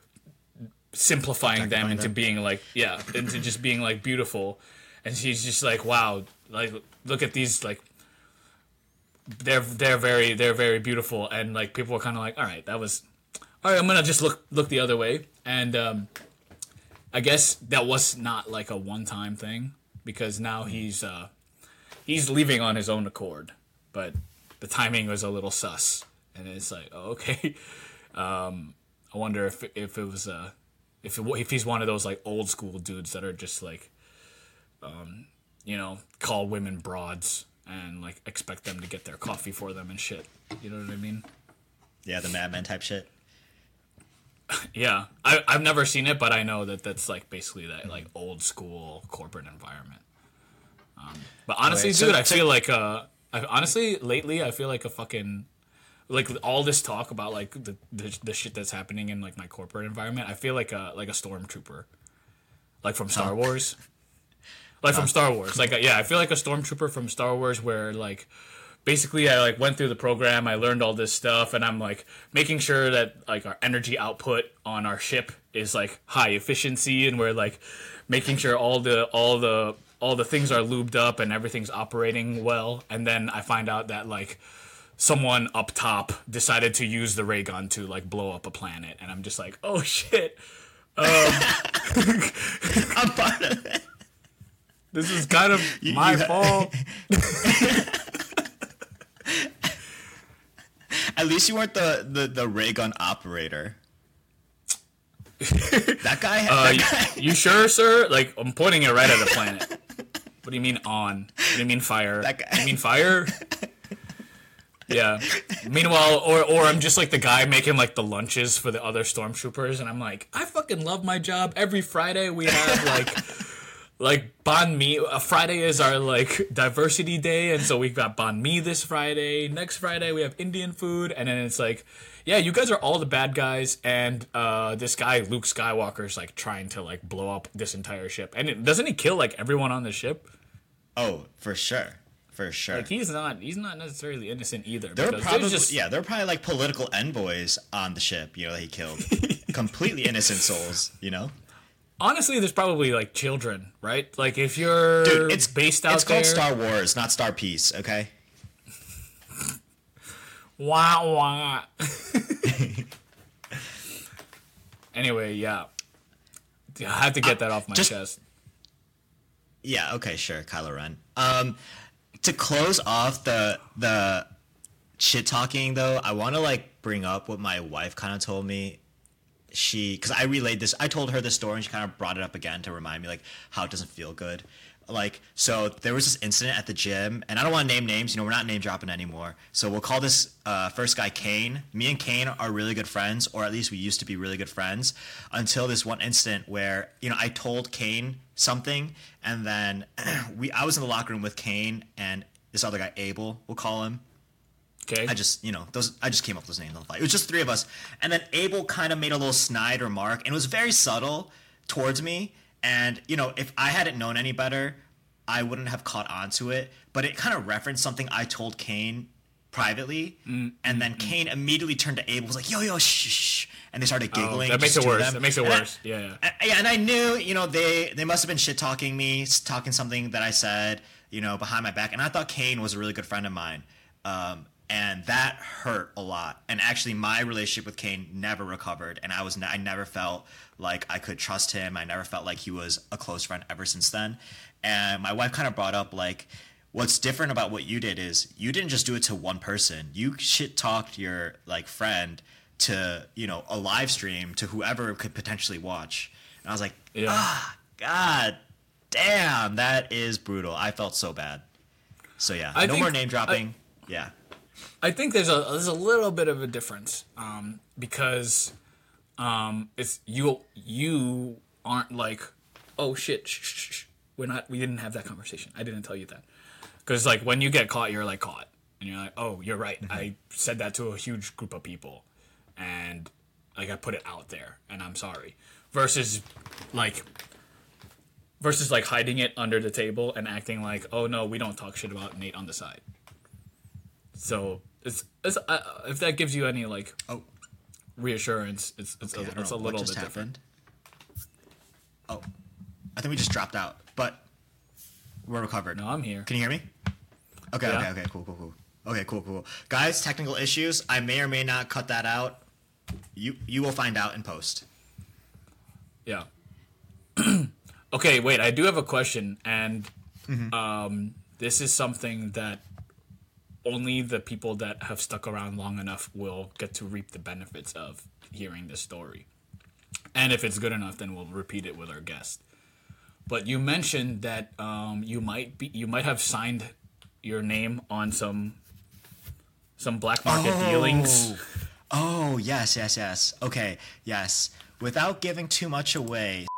simplifying them into them. being like, yeah, into just being like beautiful. And she's just like, wow, like look at these, like they're they're very they're very beautiful. And like people were kind of like, all right, that was all right, I'm gonna just look look the other way. And um I guess that was not like a one-time thing, because now he's uh, he's leaving on his own accord. But the timing was a little sus, and it's like, oh, okay. Um, I wonder if if it was uh, if it, if he's one of those like old school dudes that are just like, um, you know, call women broads and like expect them to get their coffee for them and shit. You know what I mean? Yeah, the Mad Men type shit. Yeah, I, I've never seen it, but I know that that's like basically that like old school corporate environment. Um, but honestly, okay, so, dude, I feel like uh, I, honestly lately I feel like a fucking like all this talk about like the, the the shit that's happening in like my corporate environment. I feel like a like a stormtrooper, like from Star oh. Wars, like oh. from Star Wars. Like yeah, I feel like a stormtrooper from Star Wars, where like. Basically, I like went through the program. I learned all this stuff, and I'm like making sure that like our energy output on our ship is like high efficiency, and we're like making sure all the all the all the things are lubed up and everything's operating well. And then I find out that like someone up top decided to use the ray gun to like blow up a planet, and I'm just like, oh shit. Um, I'm part of it. This is kind of you, my you fault. At least you weren't the, the, the ray gun operator. That guy? Uh, that guy. You, you sure, sir? Like, I'm pointing it right at the planet. What do you mean on? What do you mean fire? That guy. You mean fire? Yeah. Meanwhile, or or I'm just like the guy making like the lunches for the other stormtroopers, and I'm like, I fucking love my job. Every Friday we have like... Like banh mi, uh, Friday is our like diversity day, and so we've got banh mi this Friday. Next Friday we have Indian food, and then it's like, yeah, you guys are all the bad guys, and uh, this guy Luke Skywalker's like trying to like blow up this entire ship, and it, doesn't he kill like everyone on the ship? Oh, for sure, for sure. Like he's not he's not necessarily innocent either. There were because probably there's just yeah, there were probably like political envoys on the ship, you know, that he killed. Completely innocent souls, you know? honestly, there's probably like children, right? Like if you're Dude, it's based out it's there, called Star Wars, not Star Peace, okay? wah wah. Anyway, yeah. I have to get that off my just- chest. Yeah, okay, sure, Kylo Ren. Um, to close off the the shit talking though, I want to like bring up what my wife kind of told me. She, because I relayed this, I told her this story, and she kind of brought it up again to remind me like how it doesn't feel good. Like, so there was this incident at the gym, and I don't want to name names. You know, we're not name dropping anymore. So we'll call this uh, first guy Kane. Me and Kane are really good friends, or at least we used to be really good friends, until this one incident where, you know, I told Kane something, and then we I was in the locker room with Kane and this other guy, Abel, we'll call him. Okay. I just, you know, those I just came up with those names on the fly. It was just three of us, and then Abel kind of made a little snide remark, and it was very subtle towards me. And you know, if I hadn't known any better, I wouldn't have caught on to it. But it kind of referenced something I told Kane privately, mm, and then mm, Kane immediately turned to Abel, was like, "Yo, yo, shh, shh," and they started giggling. Oh, that makes it worse. Them. That makes it and worse. I, yeah, yeah. And, yeah, and I knew, you know, they they must have been shit talking me, talking something that I said, you know, behind my back. And I thought Kane was a really good friend of mine. Um, And that hurt a lot. And actually, my relationship with Kane never recovered. And I was I never felt like I could trust him. I never felt like he was a close friend ever since then. And my wife kind of brought up, like, what's different about what you did is you didn't just do it to one person. You shit talked your, like, friend to, you know, a live stream to whoever could potentially watch. And I was like, yeah. ah, God damn, that is brutal. I felt so bad. So, yeah, I no think, more name dropping. I, yeah. I think there's a there's a little bit of a difference um, because um, it's you you aren't like, oh shit, shh, shh, shh. we're not we didn't have that conversation. I didn't tell you that, because like when you get caught, you're like caught, and you're like, oh, you're right. Mm-hmm. I said that to a huge group of people, and like I put it out there, and I'm sorry. Versus like versus like hiding it under the table and acting like, oh no, we don't talk shit about Nate on the side. So it's, it's uh, if that gives you any like oh. reassurance, it's it's, okay, a, it's a little bit different. Oh, I think we just dropped out, but we're recovered. No, I'm here. Can you hear me? Okay, yeah. okay, okay, cool, cool, cool. Okay, cool, cool. Guys, technical issues. I may or may not cut that out. You you will find out in post. Yeah. Okay, wait. I do have a question, and mm-hmm. um, this is something that only the people that have stuck around long enough will get to reap the benefits of hearing this story. And if it's good enough, then we'll repeat it with our guest. But you mentioned that um, you might be you might have signed your name on some some black market oh. dealings. Oh, yes, yes, yes. Okay, yes. Without giving too much away.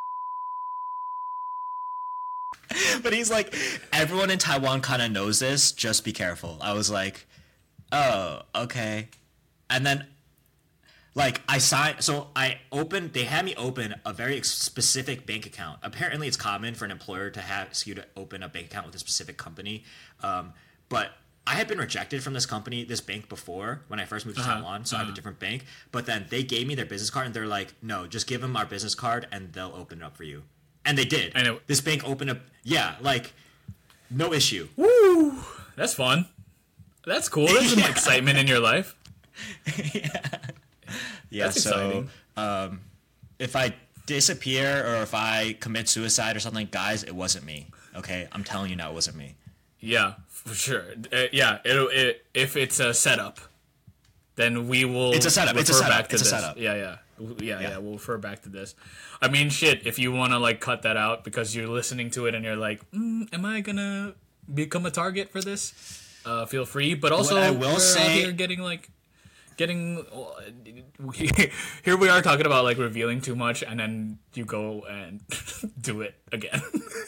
But he's like, everyone in Taiwan kind of knows this. Just be careful. I was like, oh, okay. And then, like, I signed. So I opened. They had me open a very specific bank account. Apparently, it's common for an employer to have ask you to open a bank account with a specific company. Um, but I had been rejected from this company, this bank before when I first moved to uh-huh. Taiwan. So uh-huh. I have a different bank. But then they gave me their business card, and they're like, no, just give them our business card, and they'll open it up for you. And they did. I know. This bank opened up. Yeah, like, no issue. Woo! That's fun. That's cool. That's some yeah. excitement in your life. yeah. Yeah, That's so exciting. Um, if I disappear or if I commit suicide or something, guys, it wasn't me. Okay? I'm telling you now, it wasn't me. Yeah, for sure. Uh, yeah, it'll, it, if it's a setup, then we will It's a setup. It's a setup. Back to it's this. a setup. Yeah, yeah. Yeah, yeah, yeah, we'll refer back to this. I mean, shit, if you want to, like, cut that out because you're listening to it and you're like, mm, am I going to become a target for this? Uh, feel free. But also, what I will we're say... out here getting, like, getting... Here we are talking about, like, revealing too much, and then you go and do it again.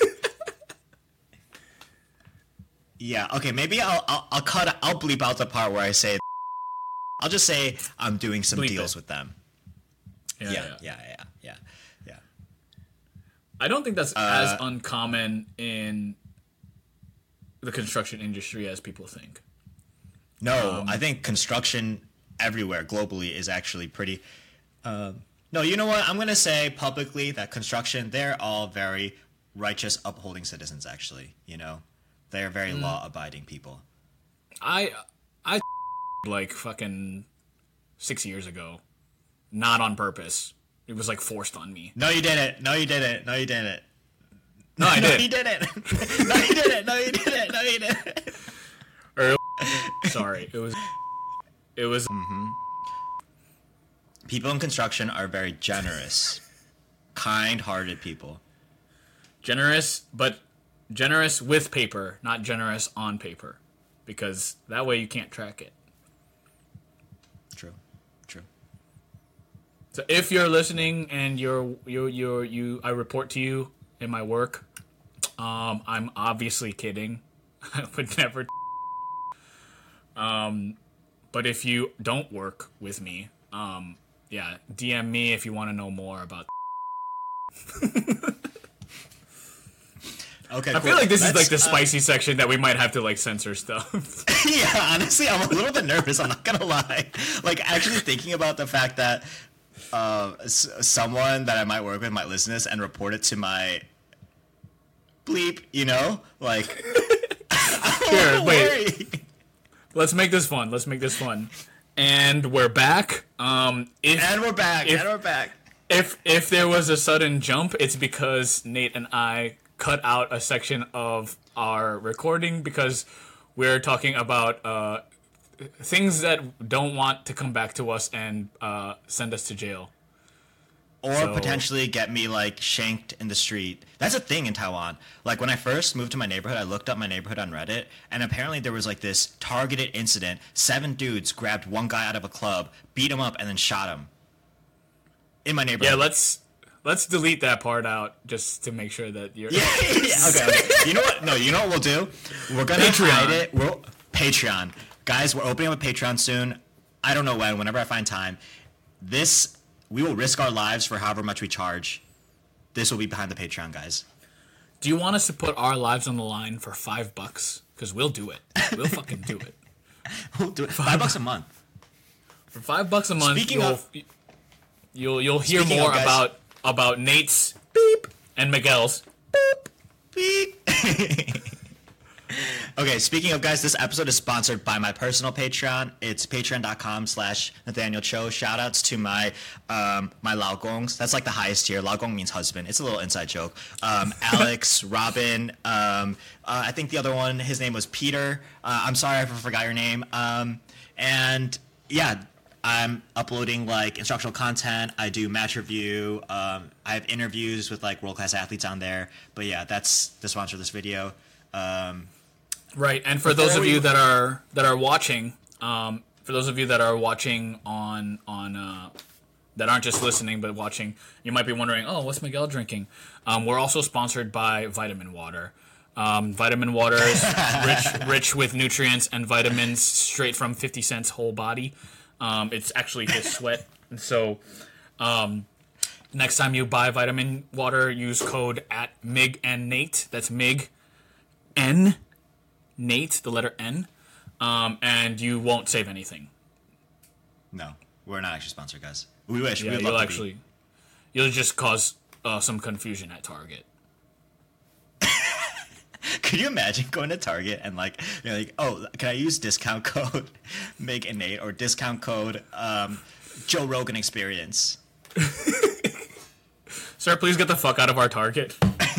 Yeah, okay, maybe I'll, I'll, I'll cut... I'll bleep out the part where I say... I'll just say I'm doing some bleep deals it. with them. Yeah yeah, yeah, yeah, yeah, yeah, yeah. I don't think that's uh, as uncommon in the construction industry as people think. No, um, I think construction everywhere globally is actually pretty. Uh, no, you know what? I'm gonna say publicly that construction, they're all very righteous, upholding citizens. Actually, you know, they are very mm. law-abiding people. I I like fucking six years ago, not on purpose. It was like forced on me. No, you didn't. No, you didn't. No, you didn't. No, I no, did. you didn't. No, you didn't. No, you didn't. No, you didn't. Or, sorry, it was. It was. Mm-hmm. People in construction are very generous, kind-hearted people. Generous, but generous with paper, not generous on paper, because that way you can't track it. True. True. So if you're listening and you're you you you I report to you in my work, um, I'm obviously kidding. I would never. Um, but if you don't work with me, um, yeah, D M me if you want to know more about. Okay, I cool. feel like this That's, is like the uh, spicy section that we might have to like censor stuff. Yeah, honestly, I'm a little bit nervous. I'm not gonna lie. Like, actually thinking about the fact that uh, s- someone that I might work with might listen to this and report it to my bleep. You know, like. Here, wait. Let's make this fun. Let's make this fun. And we're back. Um, if, and we're back. If, and we're back. If if there was a sudden jump, it's because Nate and I cut out a section of our recording because we're talking about uh, things that don't want to come back to us and uh, send us to jail. Or so, potentially get me, like, shanked in the street. That's a thing in Taiwan. Like, when I first moved to my neighborhood, I looked up my neighborhood on Reddit, and apparently there was, like, this targeted incident. Seven dudes grabbed one guy out of a club, beat him up, and then shot him. In my neighborhood. Yeah, let's let's delete that part out just to make sure that you're... Yeah, yeah, okay, okay. You know what? No, you know what we'll do? We're going to hide it. We're, Patreon. Guys, we're opening up a Patreon soon. I don't know when, whenever I find time. This... We will risk our lives for however much we charge. This will be behind the Patreon, guys. Do you want us to put our lives on the line for five bucks? Because we'll do it. We'll fucking do it. We'll do it. Five, five bucks a month. For five bucks a month, Speaking you'll, of, you'll you'll hear speaking more of, guys, about about Nate's beep and Miguel's beep beep. Okay, speaking of, guys, this episode is sponsored by my personal Patreon. It's patreon.com slash Nathaniel Cho. Shout-outs to my um, my Laogongs. That's like the highest tier. Laogong means husband. It's a little inside joke. Um, Alex, Robin, um, uh, I think the other one, his name was Peter. Uh, I'm sorry I forgot your name. Um, and, yeah, I'm uploading, like, instructional content. I do match review. Um, I have interviews with, like, world-class athletes on there. But, yeah, that's the sponsor of this video. Um... Right, and for those of you that are that are watching, um, for those of you that are watching on on uh, that aren't just listening but watching, you might be wondering, oh, what's Miguel drinking? Um, we're also sponsored by Vitamin Water. Um, Vitamin Water is rich rich with nutrients and vitamins straight from fifty Cent's whole body. Um, it's actually his sweat, and so um, next time you buy Vitamin Water, use code at Mig and Nate. That's Mig N. Nate, the letter N, um, and you won't save anything. No, we're not actually sponsored, guys. We wish. Yeah, We'd you'll love to actually, be. You'll just cause uh, some confusion at Target. Could you imagine going to Target and like, you're like, oh, can I use discount code Mig and Nate or discount code um, Joe Rogan Experience? Sir, please get the fuck out of our Target.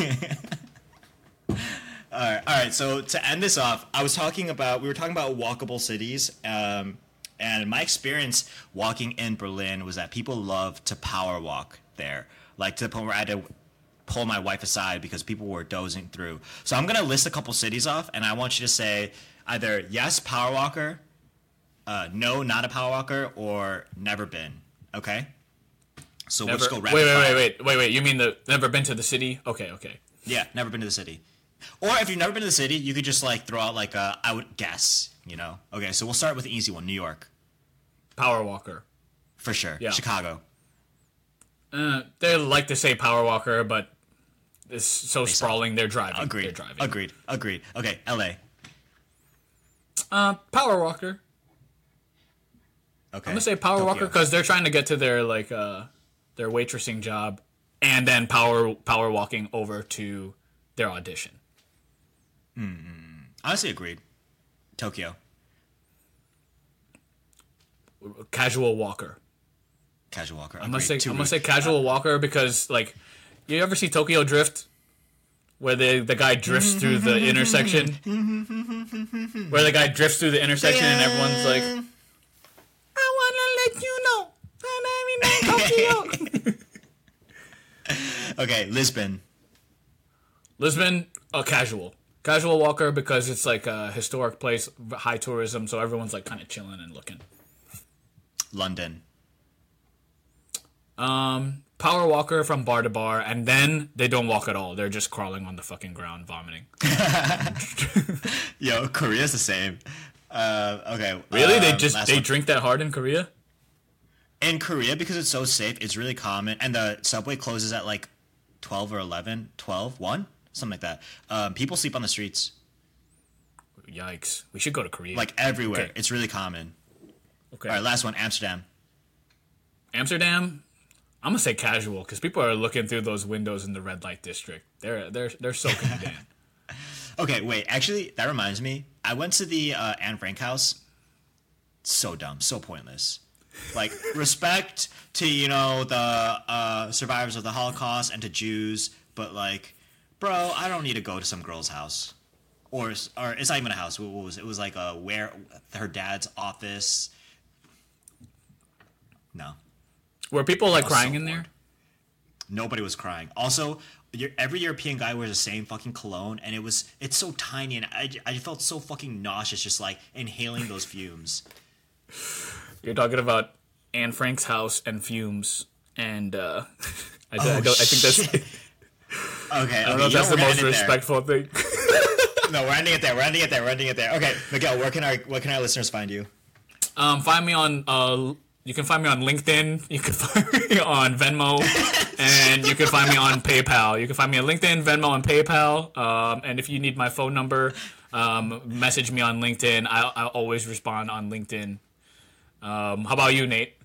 All right, all right. So to end this off, I was talking about we were talking about walkable cities, um, and my experience walking in Berlin was that people love to power walk there, like to the point where I had to pull my wife aside because people were dozing through. So I'm gonna list a couple cities off, and I want you to say either yes, power walker, uh, no, not a power walker, or never been. Okay. So Never, we'll just go rapid wait, wait, fire. wait, wait, wait, wait. You mean the never been to the city? Okay, okay. Yeah, never been to the city. Or if you've never been to the city, you could just like throw out like a, I would guess, you know. Okay, so we'll start with the easy one, New York. Power walker. For sure. Yeah. Chicago. Uh, they like to say power walker, but it's so sprawling. They're driving. Agreed. They're driving. Agreed. Agreed. Okay, L A. Uh, Power Walker. Okay. I'm gonna say Power Tokyo. Walker because they're trying to get to their like uh their waitressing job, and then power power walking over to their audition. Honestly, agreed. Tokyo. Casual Walker. Casual Walker. I'm gonna Agreed. say Too I'm gonna rude. say Casual Walker because like, you ever see Tokyo Drift, where the the guy drifts through the intersection, where the guy drifts through the intersection and everyone's like, I wanna let you know that I'm in Tokyo. Okay, Lisbon. Lisbon, a casual. Casual Walker because it's like a historic place, high tourism, so everyone's like kind of chilling and looking. London. Um, Power Walker from bar to bar, and then they don't walk at all. They're just crawling on the fucking ground, vomiting. Yo, Korea's the same. Uh, okay. Really? um, they just last they one. drink that hard in Korea? In Korea, because it's so safe, it's really common, and the subway closes at like twelve or eleven, twelve, one, something like that. Um, people sleep on the streets, Yikes! We should go to Korea. like everywhere. Okay. It's really common. okay, All right, last one, Amsterdam. Amsterdam. I'm gonna say casual because people are looking through those windows in the red light district. They're they're they're soaking it in. Okay, wait. Actually, that reminds me. I went to the uh, Anne Frank house. So dumb, so pointless. Like, respect to, you know, the uh, survivors of the Holocaust and to Jews, but like, bro, I don't need to go to some girl's house, or or it's not even a house. What was it? It was like a where her dad's office. No, Were people like was crying so in there? bored. Nobody was crying. Also, your- every European guy wears the same fucking cologne, and it was it's so tiny, and I, I felt so fucking nauseous just like inhaling those fumes. You're talking about Anne Frank's house and fumes, and uh, I, Oh, I, don't, I think that's. shit. Okay, I don't know if that's the most respectful thing. No, we're ending it there. We're ending it there. We're ending it there. Okay, Miguel, where can our where can our listeners find you? Um, find me on. Uh, you can find me on LinkedIn. You can find me on Venmo, and you can find me on PayPal. You can find me on LinkedIn, Venmo, and PayPal. Um, and if you need my phone number, um, message me on LinkedIn. I I always respond on LinkedIn. Um, how about you, Nate?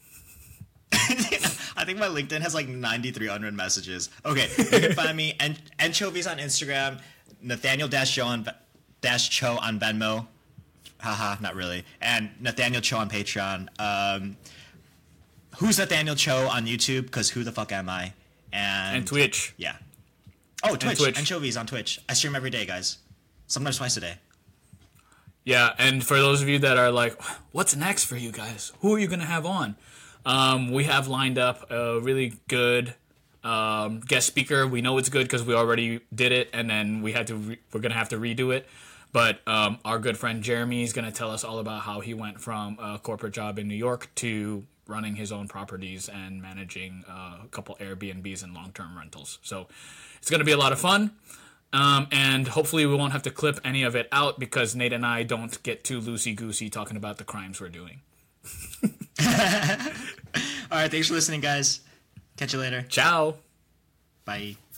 I think my LinkedIn has like ninety-three hundred messages. Okay, you can find me en- anchovies on Instagram, Nathaniel Dash Cho on Dash Cho on Venmo. Haha, not really. And Nathaniel Cho on Patreon. Um, who's Nathaniel Cho on YouTube? Because who the fuck am I? And, And Twitch. Yeah. Oh, Twitch. Twitch. Anchovies on Twitch. I stream every day, guys. Sometimes twice a day. Yeah, and for those of you that are like, what's next for you guys? Who are you going to have on? Um, we have lined up a really good um, guest speaker. We know it's good because we already did it, and then we had to. Re- we're going to have to redo it. But um, our good friend Jeremy is going to tell us all about how he went from a corporate job in New York to running his own properties and managing uh, a couple Airbnbs and long-term rentals. So it's going to be a lot of fun. Um, and hopefully we won't have to clip any of it out because Nate and I don't get too loosey-goosey talking about the crimes we're doing. All right, thanks for listening, guys. Catch you later. Ciao. Bye.